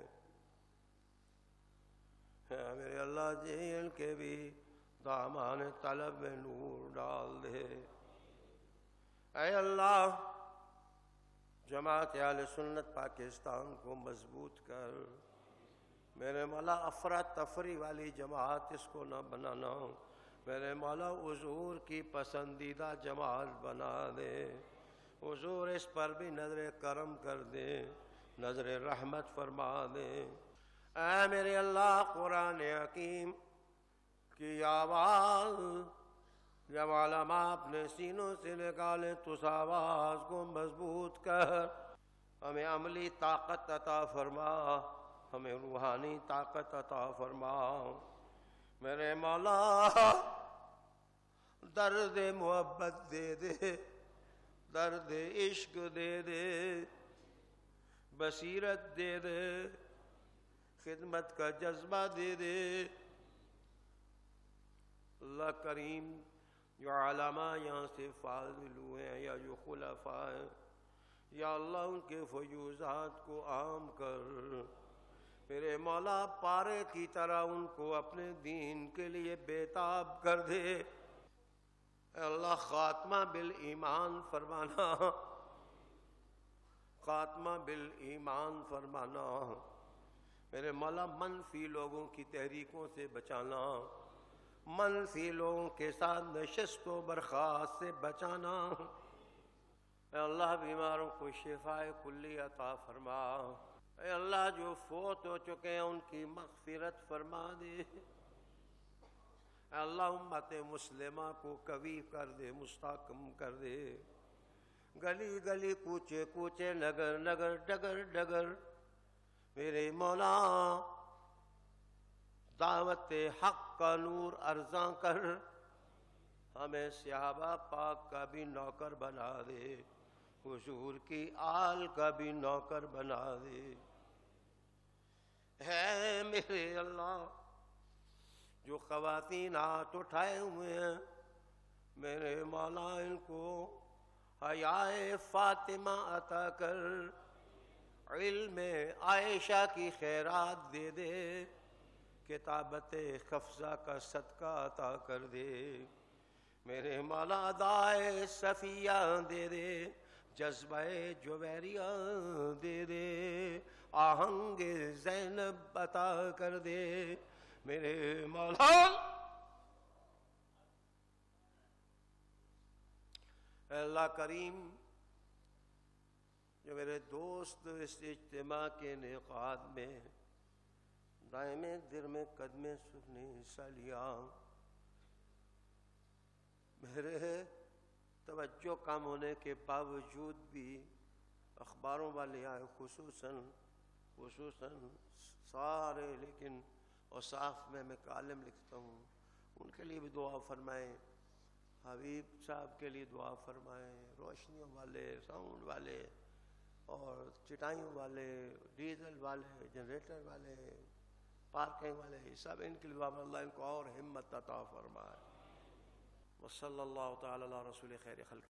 میرے اللہ جی، ان کے بھی دامان طلب میں نور ڈال دے۔ اے اللہ، جماعت اہل سنت پاکستان کو مضبوط کر میرے مولا، افراتفری والی جماعت اس کو نہ بنانا میرے مولا، حضور کی پسندیدہ جماعت بنا دے۔ حضور اس پر بھی نظر کرم کر دے، نظر رحمت فرما دے۔ اے میرے اللہ، قرآن حکیم کی آواز جب علماء اپنے سینوں سے نکالے تو اس آواز کو مضبوط کر، ہمیں عملی طاقت عطا فرما، ہمیں روحانی طاقت عطا فرما۔ میرے مولا، درد محبت دے دے، درد عشق دے دے، بصیرت دے دے، خدمت کا جذبہ دے دے۔ اللہ کریم، جو علماء یہاں سے فاضل ہوئے ہیں یا جو خلفاء ہیں، یا اللہ ان کے فیوزات کو عام کر میرے مولا، پارے کی طرح ان کو اپنے دین کے لیے بےتاب کر دے۔ اے اللہ، خاتمہ بالایمان فرمانا، خاتمہ بالایمان فرمانا، میرے مولا منفی لوگوں کی تحریکوں سے بچانا، منفی لوگوں کے ساتھ نشست و برخاست سے بچانا۔ اے اللہ بیماروں کو شفاء کلی عطا فرما، اے اللہ جو فوت ہو چکے ہیں ان کی مغفرت فرما دے، اے اللہ امت مسلمہ کو قوی کر دے، مستحکم کر دے، گلی گلی کوچے کوچے نگر نگر ڈگر ڈگر میرے مولا دعوت حق کا نور ارزاں کر، ہمیں صحابہ پاک کا بھی نوکر بنا دے، حضور کی آل کا بھی نوکر بنا دے۔ ہے میرے اللہ جو خواتین ہاتھ اٹھائے ہوئے ہیں، میرے مولا ان کو حیائے فاطمہ عطا کر، علم عائشہ کی خیرات دے دے، کتابت حفصہ کا صدقہ عطا کر دے، میرے مولا ادائے صفیہ دے دے، جذبہ جویریہ دے دے، آہنگ زینب عطا کر دے، میرے مولا اے اللہ کریم جو میرے دوست اس اجتماع کے انعقاد میں دائمِ درمِ قدمِ سکھ نے حصہ لیا، میرے توجہ کم ہونے کے باوجود بھی اخباروں والے آئے، خصوصاً سارے، لیکن اوصاف میں کالم لکھتا ہوں، ان کے لیے بھی دعا فرمائیں، حبیب صاحب کے لیے دعا فرمائیں، روشنیوں والے، ساؤنڈ والے اور چٹائیوں والے، ڈیزل والے، جنریٹر والے، پارکنگ والے، یہ سب ان کے لیے دعا، اللہ ان کو اور ہمت عطا فرمائے۔ وصلی اللہ تعالی علی رسول خیر خلق۔